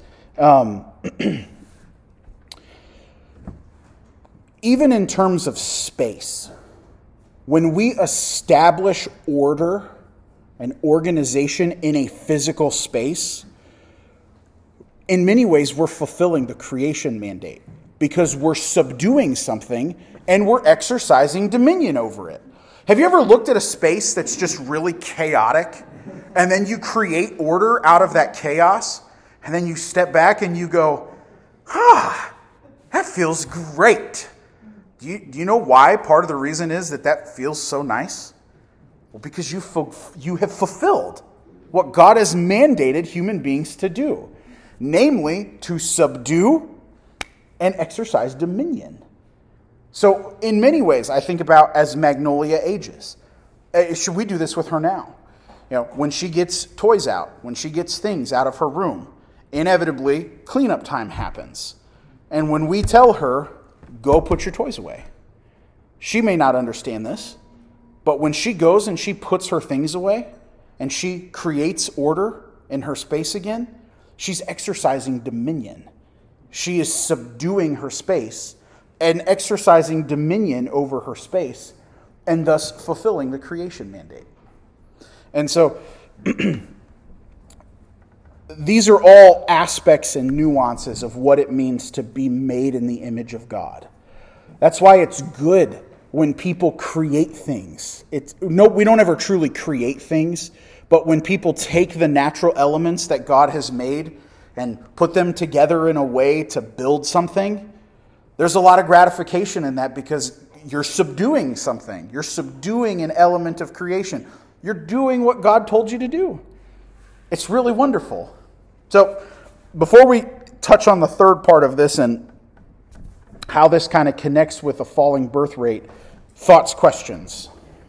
Even in terms of space. When we establish order and organization in a physical space, in many ways we're fulfilling the creation mandate because we're subduing something and we're exercising dominion over it. Have you ever looked at a space that's just really chaotic and then you create order out of that chaos and then you step back and you go, that feels great. Do you know why part of the reason is that feels so nice? Well, because you have fulfilled what God has mandated human beings to do. Namely, to subdue and exercise dominion. So, in many ways, I think about as Magnolia ages. Should we do this with her now? You know, when she gets toys out, when she gets things out of her room, inevitably, cleanup time happens. And when we tell her, go put your toys away. She may not understand this, but when she goes and she puts her things away and she creates order in her space again, she's exercising dominion. She is subduing her space and exercising dominion over her space and thus fulfilling the creation mandate. And so these are all aspects and nuances of what it means to be made in the image of God. That's why it's good when people create things. We don't ever truly create things, but when people take the natural elements that God has made and put them together in a way to build something, there's a lot of gratification in that because you're subduing something. You're subduing an element of creation. You're doing what God told you to do. It's really wonderful. So, before we touch on the third part of this and how this kind of connects with a falling birth rate, thoughts, questions?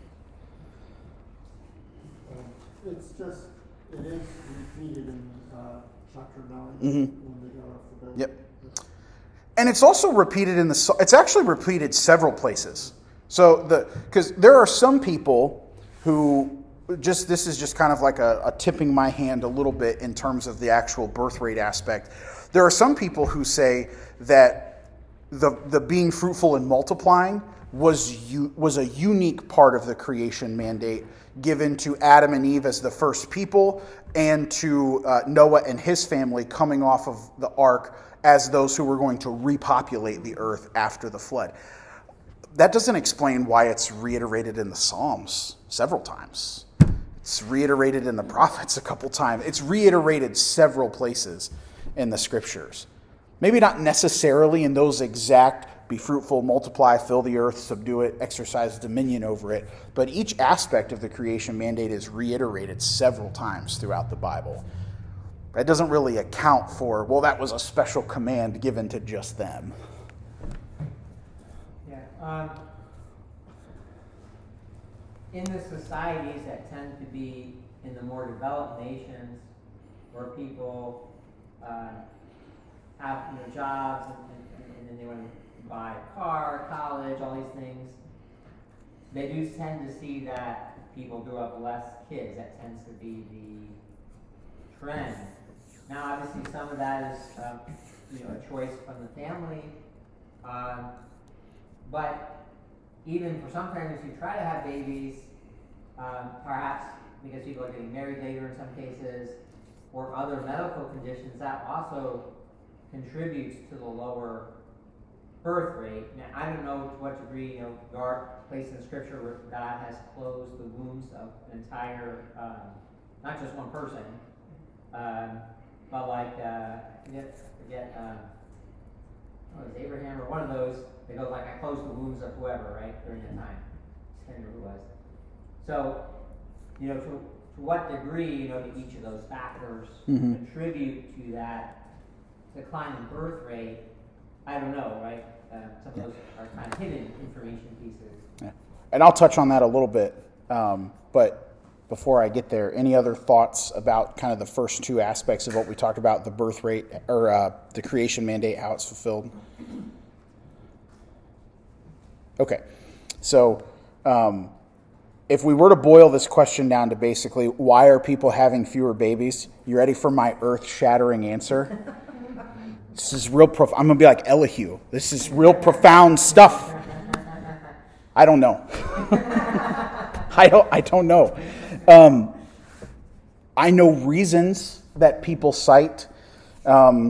It is repeated in chapter 9 when they got off the bed. Yep. And it's also repeated it's actually repeated several places. So, because there are some people who this is just kind of like a tipping my hand a little bit in terms of the actual birth rate aspect. There are some people who say that the being fruitful and multiplying was a unique part of the creation mandate given to Adam and Eve as the first people and to Noah and his family coming off of the ark as those who were going to repopulate the earth after the flood. That doesn't explain why it's reiterated in the Psalms several times. It's reiterated in the prophets a couple times. It's reiterated several places in the scriptures. Maybe not necessarily in those exact be fruitful, multiply, fill the earth, subdue it, exercise dominion over it, but each aspect of the creation mandate is reiterated several times throughout the Bible. That doesn't really account for, well, that was a special command given to just them. Yeah. In the societies that tend to be in the more developed nations where people have jobs and then they want to buy a car, college, all these things. They do tend to see that people grow up less kids. That tends to be the trend. Now, obviously, some of that is a choice from the family, but even for some families who try to have babies, perhaps because people are getting married later in some cases, or other medical conditions, that also contributes to the lower birth rate. Now, I don't know to what degree, there are places in Scripture where God has closed the wombs of an entire, not just one person, but like, I forget, was Abraham or one of those, that goes like, I closed the wombs of whoever, right, during that time. I can't remember who it was. So, to what degree, each of those factors contribute to that decline in birth rate, I don't know, right? Some of those are kind of hidden information pieces. Yeah. And I'll touch on that a little bit, but before I get there, any other thoughts about kind of the first two aspects of what we talked about, the birth rate, or the creation mandate, how it's fulfilled? Okay, so if we were to boil this question down to basically, why are people having fewer babies? You ready for my earth-shattering answer? This is real profound. I'm going to be like Elihu. This is real profound stuff. I don't know. I don't know. I know reasons that people cite. I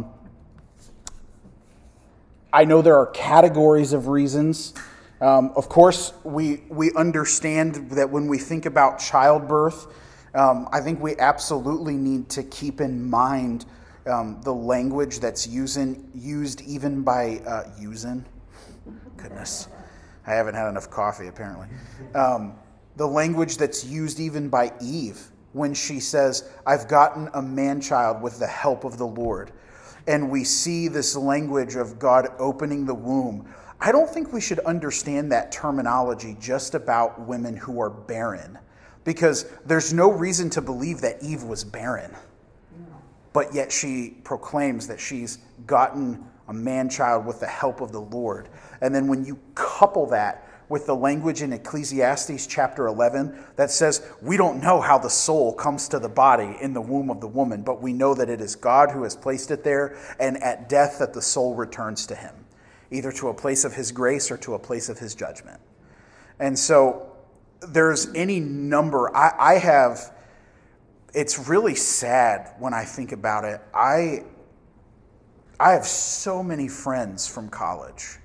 know there are categories of reasons. Of course, we understand that when we think about childbirth, I think we absolutely need to keep in mind the language that's used even by goodness, I haven't had enough coffee apparently. The language that's used even by Eve when she says, "I've gotten a man-child with the help of the Lord," and we see this language of God opening the womb. I don't think we should understand that terminology just about women who are barren, because there's no reason to believe that Eve was barren. But yet she proclaims that she's gotten a man-child with the help of the Lord. And then when you couple that with the language in Ecclesiastes chapter 11 that says, we don't know how the soul comes to the body in the womb of the woman, but we know that it is God who has placed it there, and at death that the soul returns to him, either to a place of his grace or to a place of his judgment. And so there's any number. I have... It's really sad when I think about it. I have so many friends from college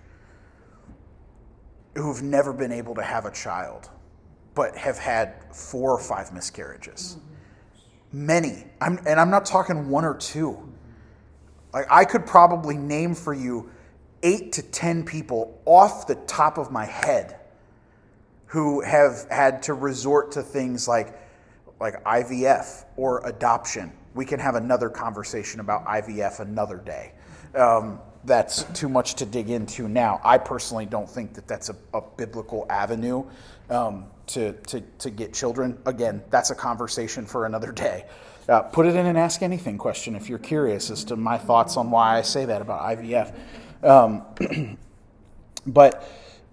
who've never been able to have a child, but have had 4 or 5 miscarriages. Many. I'm not talking 1 or 2. Like, I could probably name for you 8 to 10 people off the top of my head who have had to resort to things like IVF or adoption. We can have another conversation about IVF another day. That's too much to dig into now. I personally don't think that that's a biblical avenue to get children. Again, that's a conversation for another day. Put it in an Ask Anything question if you're curious as to my thoughts on why I say that about IVF. But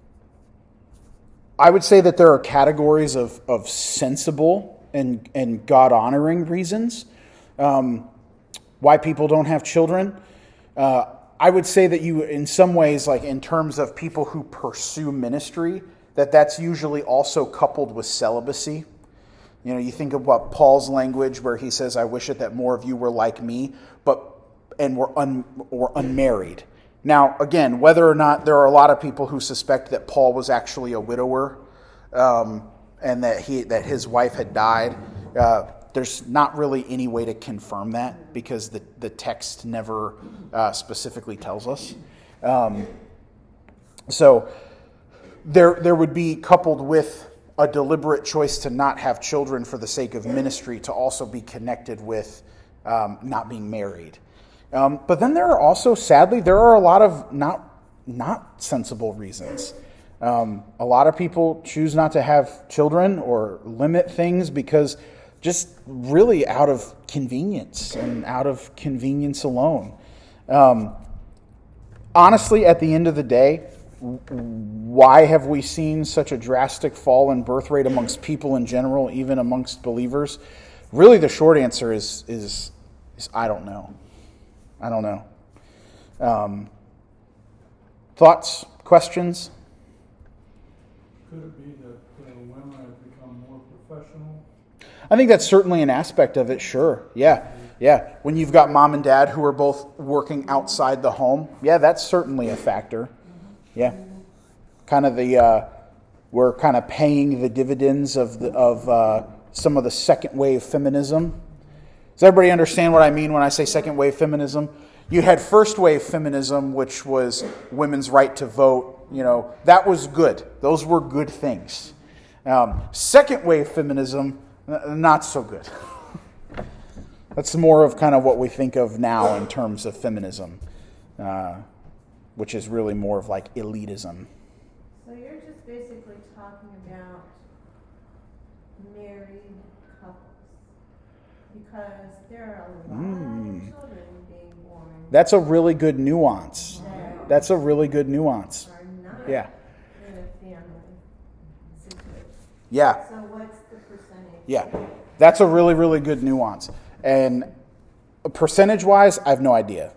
I would say that there are categories of sensible and God-honoring reasons why people don't have children. I would say that you, in some ways, like in terms of people who pursue ministry, that's usually also coupled with celibacy. You think about Paul's language where he says, "I wish it that more of you were like me, and were unmarried." Now, again, whether or not there are a lot of people who suspect that Paul was actually a widower, and that his wife had died, there's not really any way to confirm that because the text never specifically tells us. So there would be, coupled with a deliberate choice to not have children for the sake of ministry, to also be connected with not being married. But then there are also, sadly, there are a lot of not sensible reasons. A lot of people choose not to have children or limit things because just really out of convenience and out of convenience alone. Honestly, at the end of the day, why have we seen such a drastic fall in birth rate amongst people in general, even amongst believers? Really, the short answer is I don't know. I don't know. Thoughts, questions? Could it be that women have become more professional? I think that's certainly an aspect of it, sure. Yeah. When you've got mom and dad who are both working outside the home, yeah, that's certainly a factor. Yeah. Kind of we're kind of paying the dividends of some of the second wave feminism. Does everybody understand what I mean when I say second wave feminism? You had first wave feminism, which was women's right to vote. That was good. Those were good things. Second wave feminism, not so good. That's more of kind of what we think of now in terms of feminism, which is really more of like elitism. So you're just basically talking about married couples, because there are a lot of children being born. That's a really good nuance. That's a really good nuance. Are not Yeah. in a family situation. Yeah. So what's the percentage? Yeah. That's a really, really good nuance. And percentage-wise, I have no idea.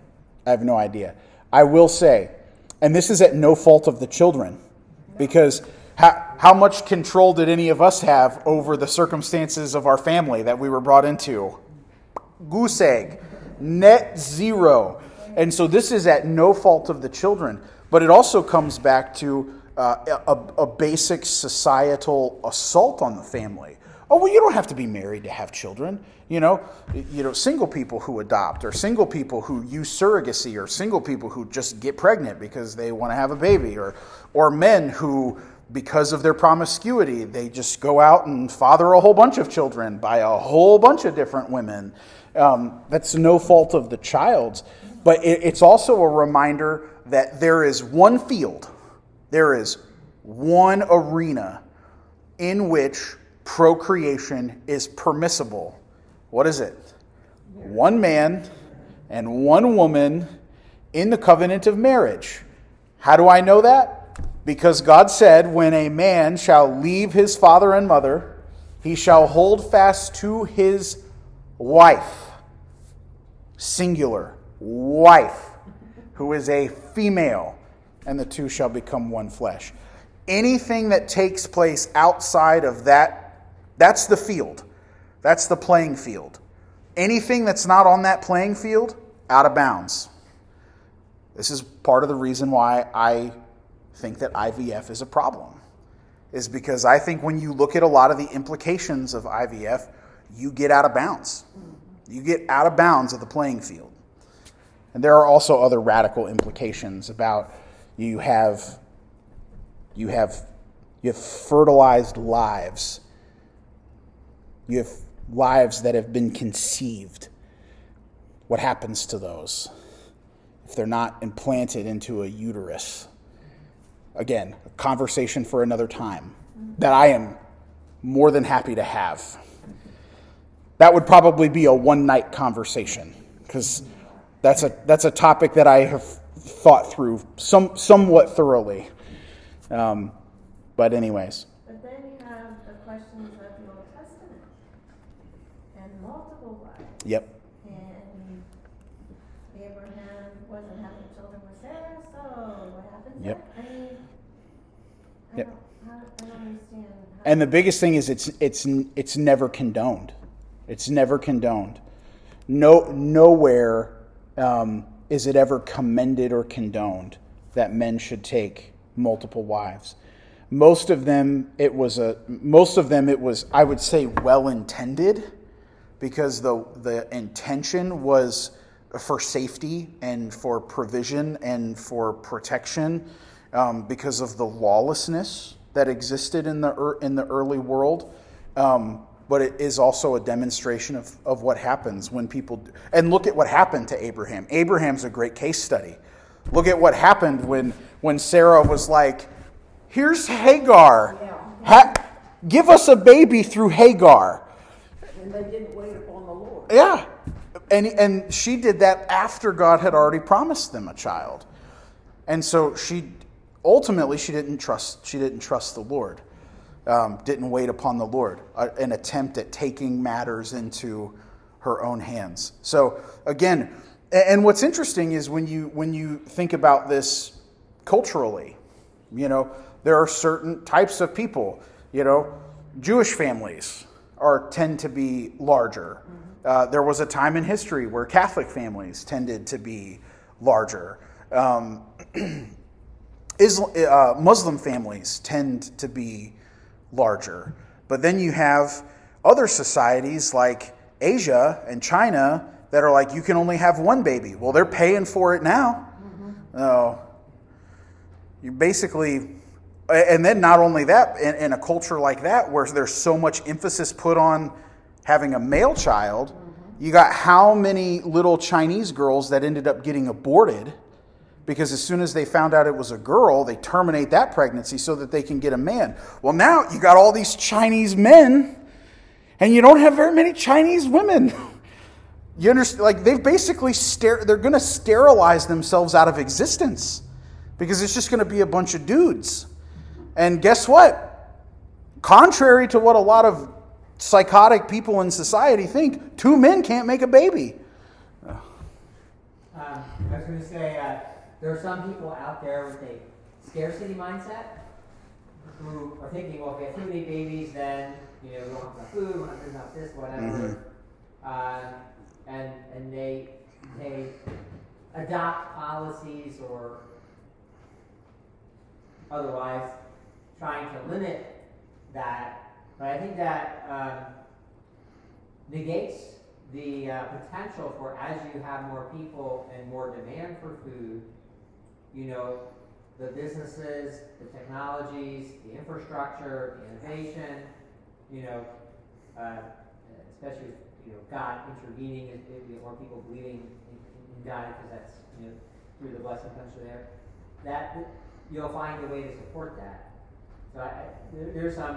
I will say, and this is at no fault of the children, because how much control did any of us have over the circumstances of our family that we were brought into? Goose egg. Net zero. And so this is at no fault of the children. But it also comes back to a basic societal assault on the family. Oh, well, you don't have to be married to have children. Single people who adopt, or single people who use surrogacy, or single people who just get pregnant because they want to have a baby, or men who, because of their promiscuity, they just go out and father a whole bunch of children by a whole bunch of different women. That's no fault of the child's, but it's also a reminder that there is one field, there is one arena in which procreation is permissible. What is it? One man and one woman in the covenant of marriage. How do I know that? Because God said, when a man shall leave his father and mother, he shall hold fast to his wife, singular, wife, who is a female, and the two shall become one flesh. Anything that takes place outside of that, that's the field. That's the playing field. Anything that's not on that playing field, out of bounds. This is part of the reason why I think that IVF is a problem. Is because I think when you look at a lot of the implications of IVF, you get out of bounds. You get out of bounds of the playing field. And there are also other radical implications about you have fertilized lives. You have lives that have been conceived. What happens to those if they're not implanted into a uterus? Again, a conversation for another time that I am more than happy to have. That would probably be a one-night conversation, because that's a topic that I have thought through somewhat thoroughly. But anyways. But then you have the questions of the Old Testament and multiple wives. Yep. And Abraham wasn't having children with Sarah, so what happens Yep. there? I mean, Yep. I don't understand. And the biggest thing is it's never condoned. It's never condoned. Nowhere is it ever commended or condoned that men should take multiple wives. Most of them it was I would say well intended, because the intention was for safety and for provision and for protection, because of the lawlessness that existed in the early world. But it is also a demonstration of what happens when people... And look at what happened to Abraham. Abraham's a great case study. Look at what happened when Sarah was like, here's Hagar. Give us a baby through Hagar. And they didn't wait upon the Lord. Yeah. And she did that after God had already promised them a child. And so she didn't trust the Lord. Didn't wait upon the Lord. An attempt at taking matters into her own hands. So again, and what's interesting is when you think about this culturally, there are certain types of people. Jewish families tend to be larger. There was a time in history where Catholic families tended to be larger. Muslim families tend to be larger. But then you have other societies like Asia and China that are like, you can only have one baby. Well, they're paying for it now. You basically, and then not only that, in a culture like that where there's so much emphasis put on having a male child, you got how many little Chinese girls that ended up getting aborted because as soon as they found out it was a girl, they terminate that pregnancy so that they can get a man. Well, now you got all these Chinese men and you don't have very many Chinese women. You understand? Like they've basically they're going to sterilize themselves out of existence because it's just going to be a bunch of dudes. And guess what? Contrary to what a lot of psychotic people in society think, 2 men can't make a baby. I was going to say, there are some people out there with a scarcity mindset who are thinking, well, if we have too many babies, then we don't have enough food, we don't have enough this, whatever. And they adopt policies or otherwise trying to limit that. But I think that negates the potential for, as you have more people and more demand for food, the businesses, the technologies, the infrastructure, the innovation, especially God intervening, more people believing in God, because that's through the blessing comes through there. That you'll find a way to support that. So there's some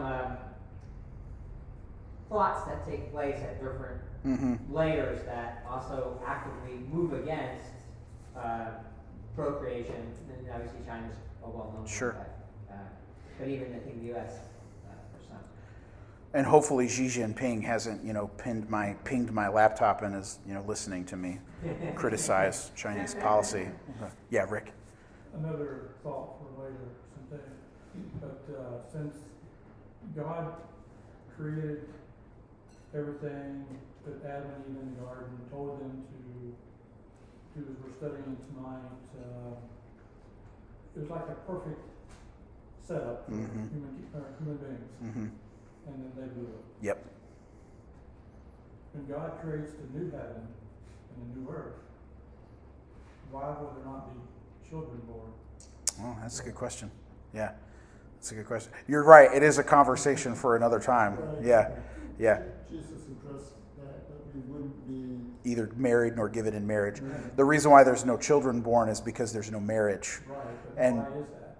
thoughts that take place at different layers that also actively move against procreation. And obviously China's a well-known sure. But even I think the U.S. For some. And hopefully Xi Jinping hasn't, pinged my laptop and is, listening to me criticize Chinese policy. Yeah, Rick. Another thought for later someday. But since God created everything, put Adam and Eve in the garden, told them to do as we're studying tonight, it was like a perfect setup for human beings. And then they blew it. Yep. When God creates the new heaven and the new earth, why would there not be children born? Oh, that's a good question. Yeah, that's a good question. You're right. It is a conversation for another time. Yeah. Jesus addressed that we wouldn't be either married nor given in marriage. Right. The reason why there's no children born is because there's no marriage. Right. But and why is that?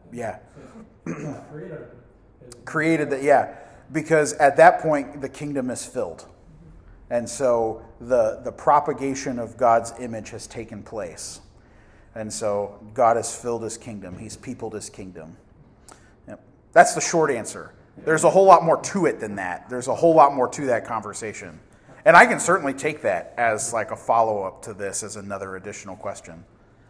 Yeah. Created that. Yeah. Because at that point, the kingdom is filled. And so the propagation of God's image has taken place. And so God has filled his kingdom. He's peopled his kingdom. Yep. That's the short answer. There's a whole lot more to it than that. There's a whole lot more to that conversation. And I can certainly take that as like a follow-up to this as another additional question.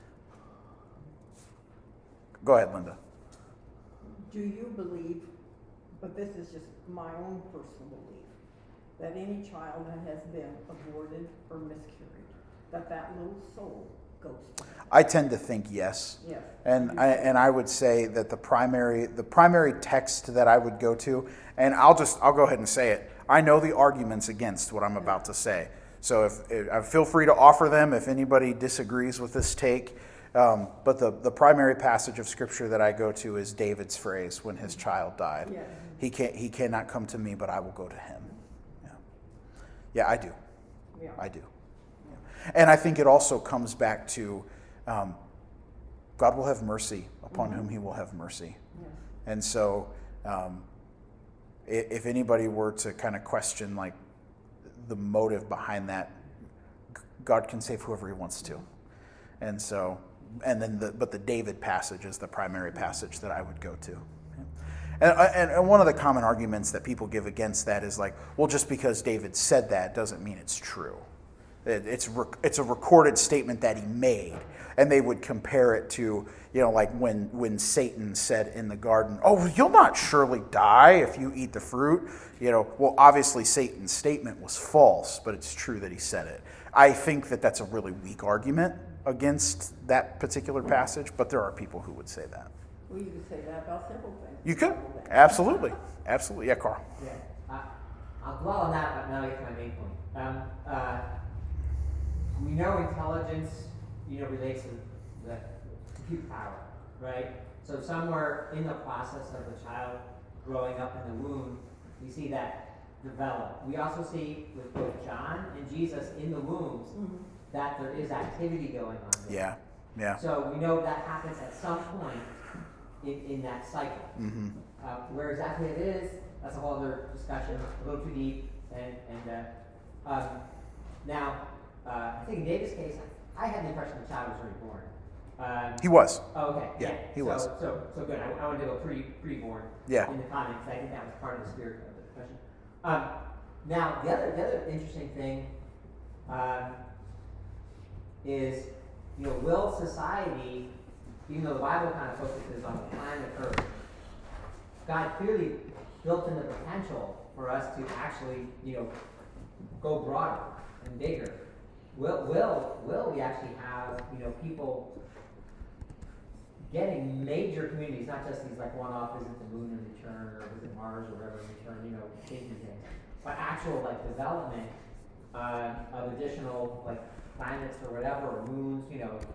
Go ahead, Linda. Do you believe, but this is just my own personal belief, that any child that has been aborted or miscarried, that little soul goes to heaven? I tend to think yes. Yes. And I would say that the primary text that I would go to, and I'll go ahead and say it. I know the arguments against what I'm about to say. So if feel free to offer them if anybody disagrees with this take. But the primary passage of Scripture that I go to is David's phrase when his child died. Yeah. He cannot come to me, but I will go to him. Yeah, I do. Yeah. I do. Yeah. And I think it also comes back to God will have mercy upon whom he will have mercy. Yes. And so if anybody were to kind of question like the motive behind that. God can save whoever he wants to. And so, and then the David passage is the primary passage that I would go to. And one of the common arguments that people give against that is like, well, just because David said that doesn't mean it's true. It's a recorded statement that he made. And they would compare it to, like when Satan said in the garden, oh, you'll not surely die if you eat the fruit. Well, obviously Satan's statement was false, but it's true that he said it. I think that that's a really weak argument against that particular passage, but there are people who would say that. Well, you could say that about several things. You could. Absolutely. Absolutely. Yeah, Carl. Yeah. I'll dwell on that, but now I get to my main point. We know intelligence, relates to the compute power, right? So somewhere in the process of the child growing up in the womb, we see that develop. We also see with both John and Jesus in the wombs that there is activity going on there. Yeah, yeah. So we know that happens at some point in that cycle. Mm-hmm. Where exactly it is, that's a whole other discussion, a little too deep. Now, I think in David's case, I had the impression the child was already born. He was. Oh, okay. Yeah, he was. So good. I want to go pre-born in the comments. I think that was part of the spirit of the discussion. Now, the other interesting thing is, will society, even though the Bible kind of focuses on the planet Earth, God clearly built in the potential for us to actually, go broader and bigger. Will we actually have, people getting major communities, not just these like one-off visit the moon and return, or visit Mars or whatever and return, things, but actual development of additional planets or whatever, or moons,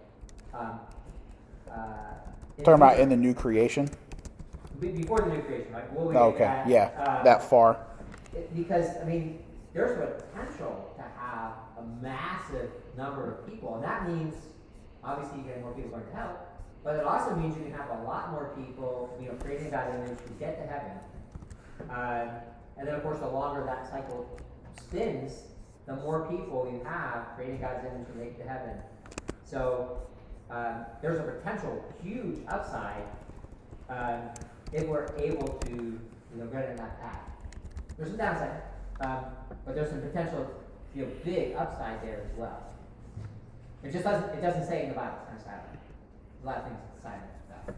Talking about in the new creation? Before the new creation, right? Will we that far. Because, there's a potential to have a massive number of people, and that means, obviously, getting more people going to hell, but it also means you can have a lot more people, creating God's image to get to heaven. And then, of course, the longer that cycle spins, the more people you have creating God's image to make it to heaven. So there's a potential huge upside if we're able to get in that path. There's some downside, but there's some potential big upside there as well. It doesn't say in the Bible. It's kind of silent. A lot of things silent about.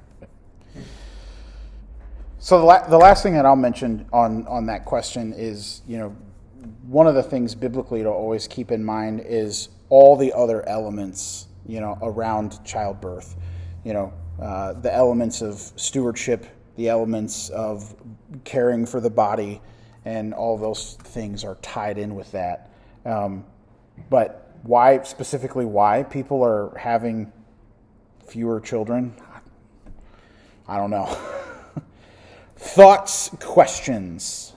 So the last thing that I'll mention on that question is, one of the things biblically to always keep in mind is all the other elements, around childbirth. The elements of stewardship, the elements of caring for the body, and all those things are tied in with that. But why people are having fewer children, I don't know. Thoughts, questions?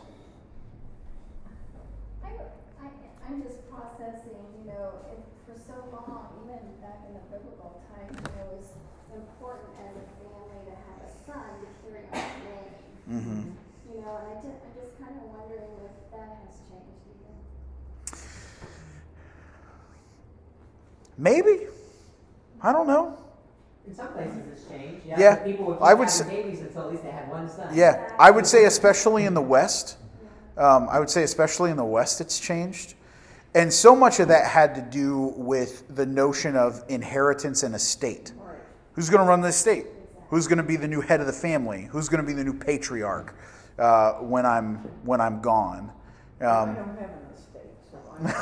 I'm just processing, for so long, even back in the biblical times, it was important as a family to have a son to carry on the name. Mm-hmm. And I'm just kind of wondering if that has changed even. Maybe. I don't know. In some places it's changed. Yeah. People would keep having babies until at least they had one son. Yeah. I would say especially in the West. It's changed. And so much of that had to do with the notion of inheritance and estate. Right. Who's going to run the estate? Who's going to be the new head of the family? Who's going to be the new patriarch when I'm gone? I don't have an estate, so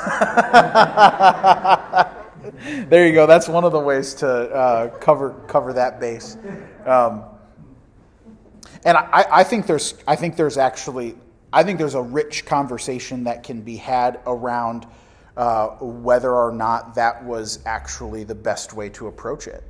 I'm There you go. That's one of the ways to cover that base. And I think there's a rich conversation that can be had around whether or not that was actually the best way to approach it.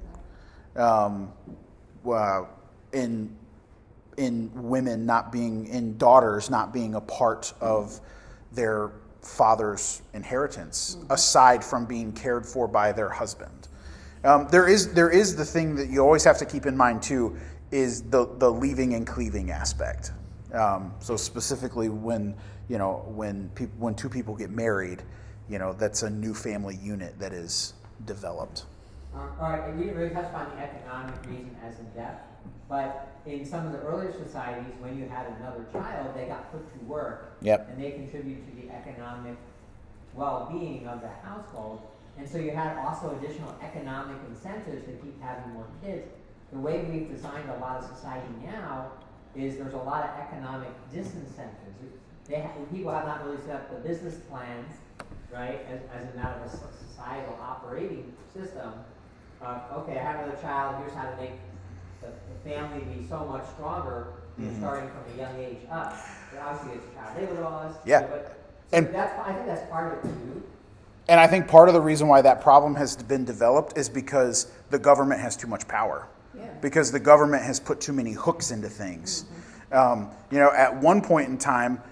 In women in daughters not being a part of their father's inheritance, aside from being cared for by their husband. There is the thing that you always have to keep in mind too, is the leaving and cleaving aspect. So specifically when when two people get married, that's a new family unit that is developed. All right, and we didn't really touch upon the economic reason as in depth, but in some of the earlier societies, when you had another child, they got put to work, Yep. and they contribute to the economic well-being of the household, and so you had also additional economic incentives to keep having more kids. The way we've designed a lot of society now is there's a lot of economic disincentives. People have not really set up the business plans, right, as a matter of a societal operating system. Okay, I have another child, here's how to make the family be so much stronger, starting from a young age up. But obviously it's child labor laws. Yeah. I think that's part of it too. And I think part of the reason why that problem has been developed is because the government has too much power. Yeah. Because the government has put too many hooks into things. At one point in time,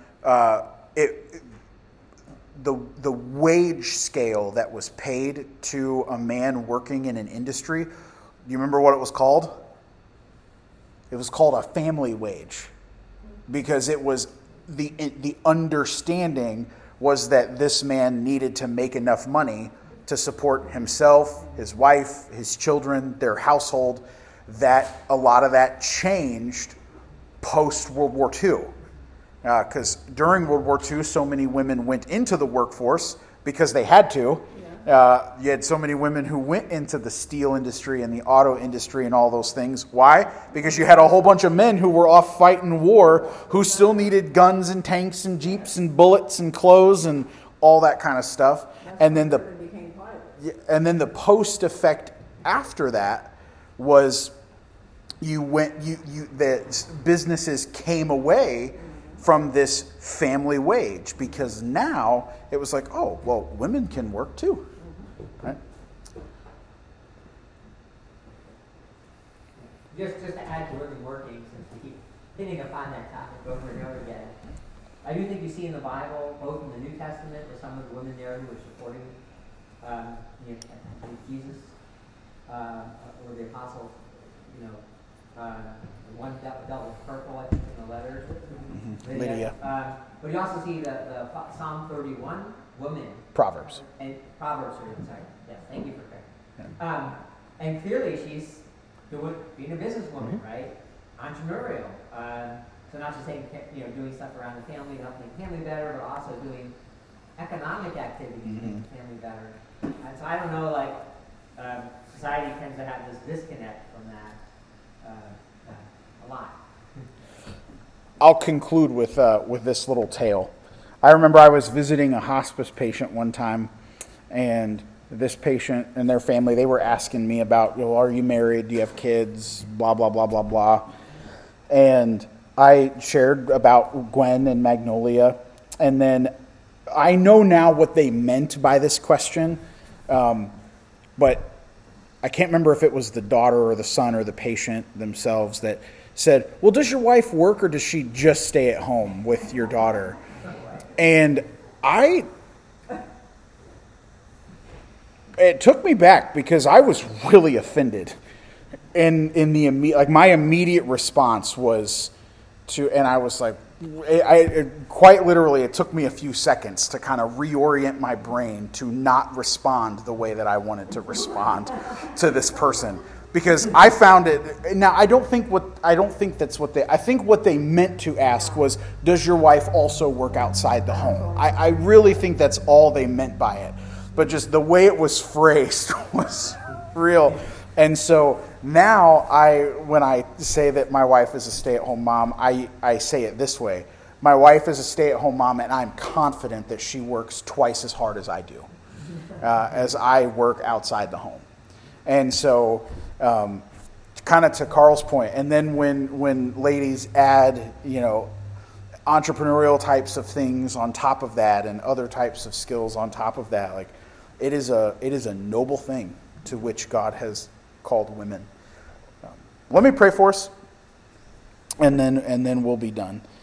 the wage scale that was paid to a man working in an industry, do you remember what it was called? It was called a family wage, because it was the understanding was that this man needed to make enough money to support himself, his wife, his children, their household. That a lot of that changed post-World War II. Because during World War II, so many women went into the workforce because they had to. You had so many women who went into the steel industry and the auto industry and all those things. Why? Because you had a whole bunch of men who were off fighting war who still needed guns and tanks and jeeps and bullets and clothes and all that kind of stuff. And then the post effect after that was the businesses came away from this family wage, because now it was like, oh, well, women can work too, right? Just to add to women working, since we keep hitting upon that topic over and over again, I do think you see in the Bible, both in the New Testament, with some of the women there who were supporting Jesus, or the apostles, the one that dealt with purple, I think, in the letters. Lydia. But you also see the Psalm 31 woman. Proverbs. And Proverbs 31, sorry. Yes, thank you for correcting. And clearly she's being a businesswoman, right? Entrepreneurial. So not just saying, doing stuff around the family to help make the family better, but also doing economic activities to make the family better. And so I don't know, society tends to have this disconnect from that a lot. I'll conclude with this little tale. I remember I was visiting a hospice patient one time, and this patient and their family, they were asking me about, are you married? Do you have kids? Blah, blah, blah, blah, blah. And I shared about Gwen and Magnolia, and then I know now what they meant by this question, but I can't remember if it was the daughter or the son or the patient themselves that said, well, does your wife work or does she just stay at home with your daughter? And it took me back, because I was really offended. And my immediate response was and I was like, quite literally, it took me a few seconds to kind of reorient my brain to not respond the way that I wanted to respond to this person. Because I found it. Now, I think what they meant to ask was, does your wife also work outside the home? I really think that's all they meant by it. But just the way it was phrased was real. And so now when I say that my wife is a stay-at-home mom, I say it this way. My wife is a stay-at-home mom, and I'm confident that she works twice as hard as I do, as I work outside the home. And so, kind of to Carl's point, and then when ladies add, entrepreneurial types of things on top of that, and other types of skills on top of that, it is a noble thing to which God has called women. Let me pray for us, and then we'll be done.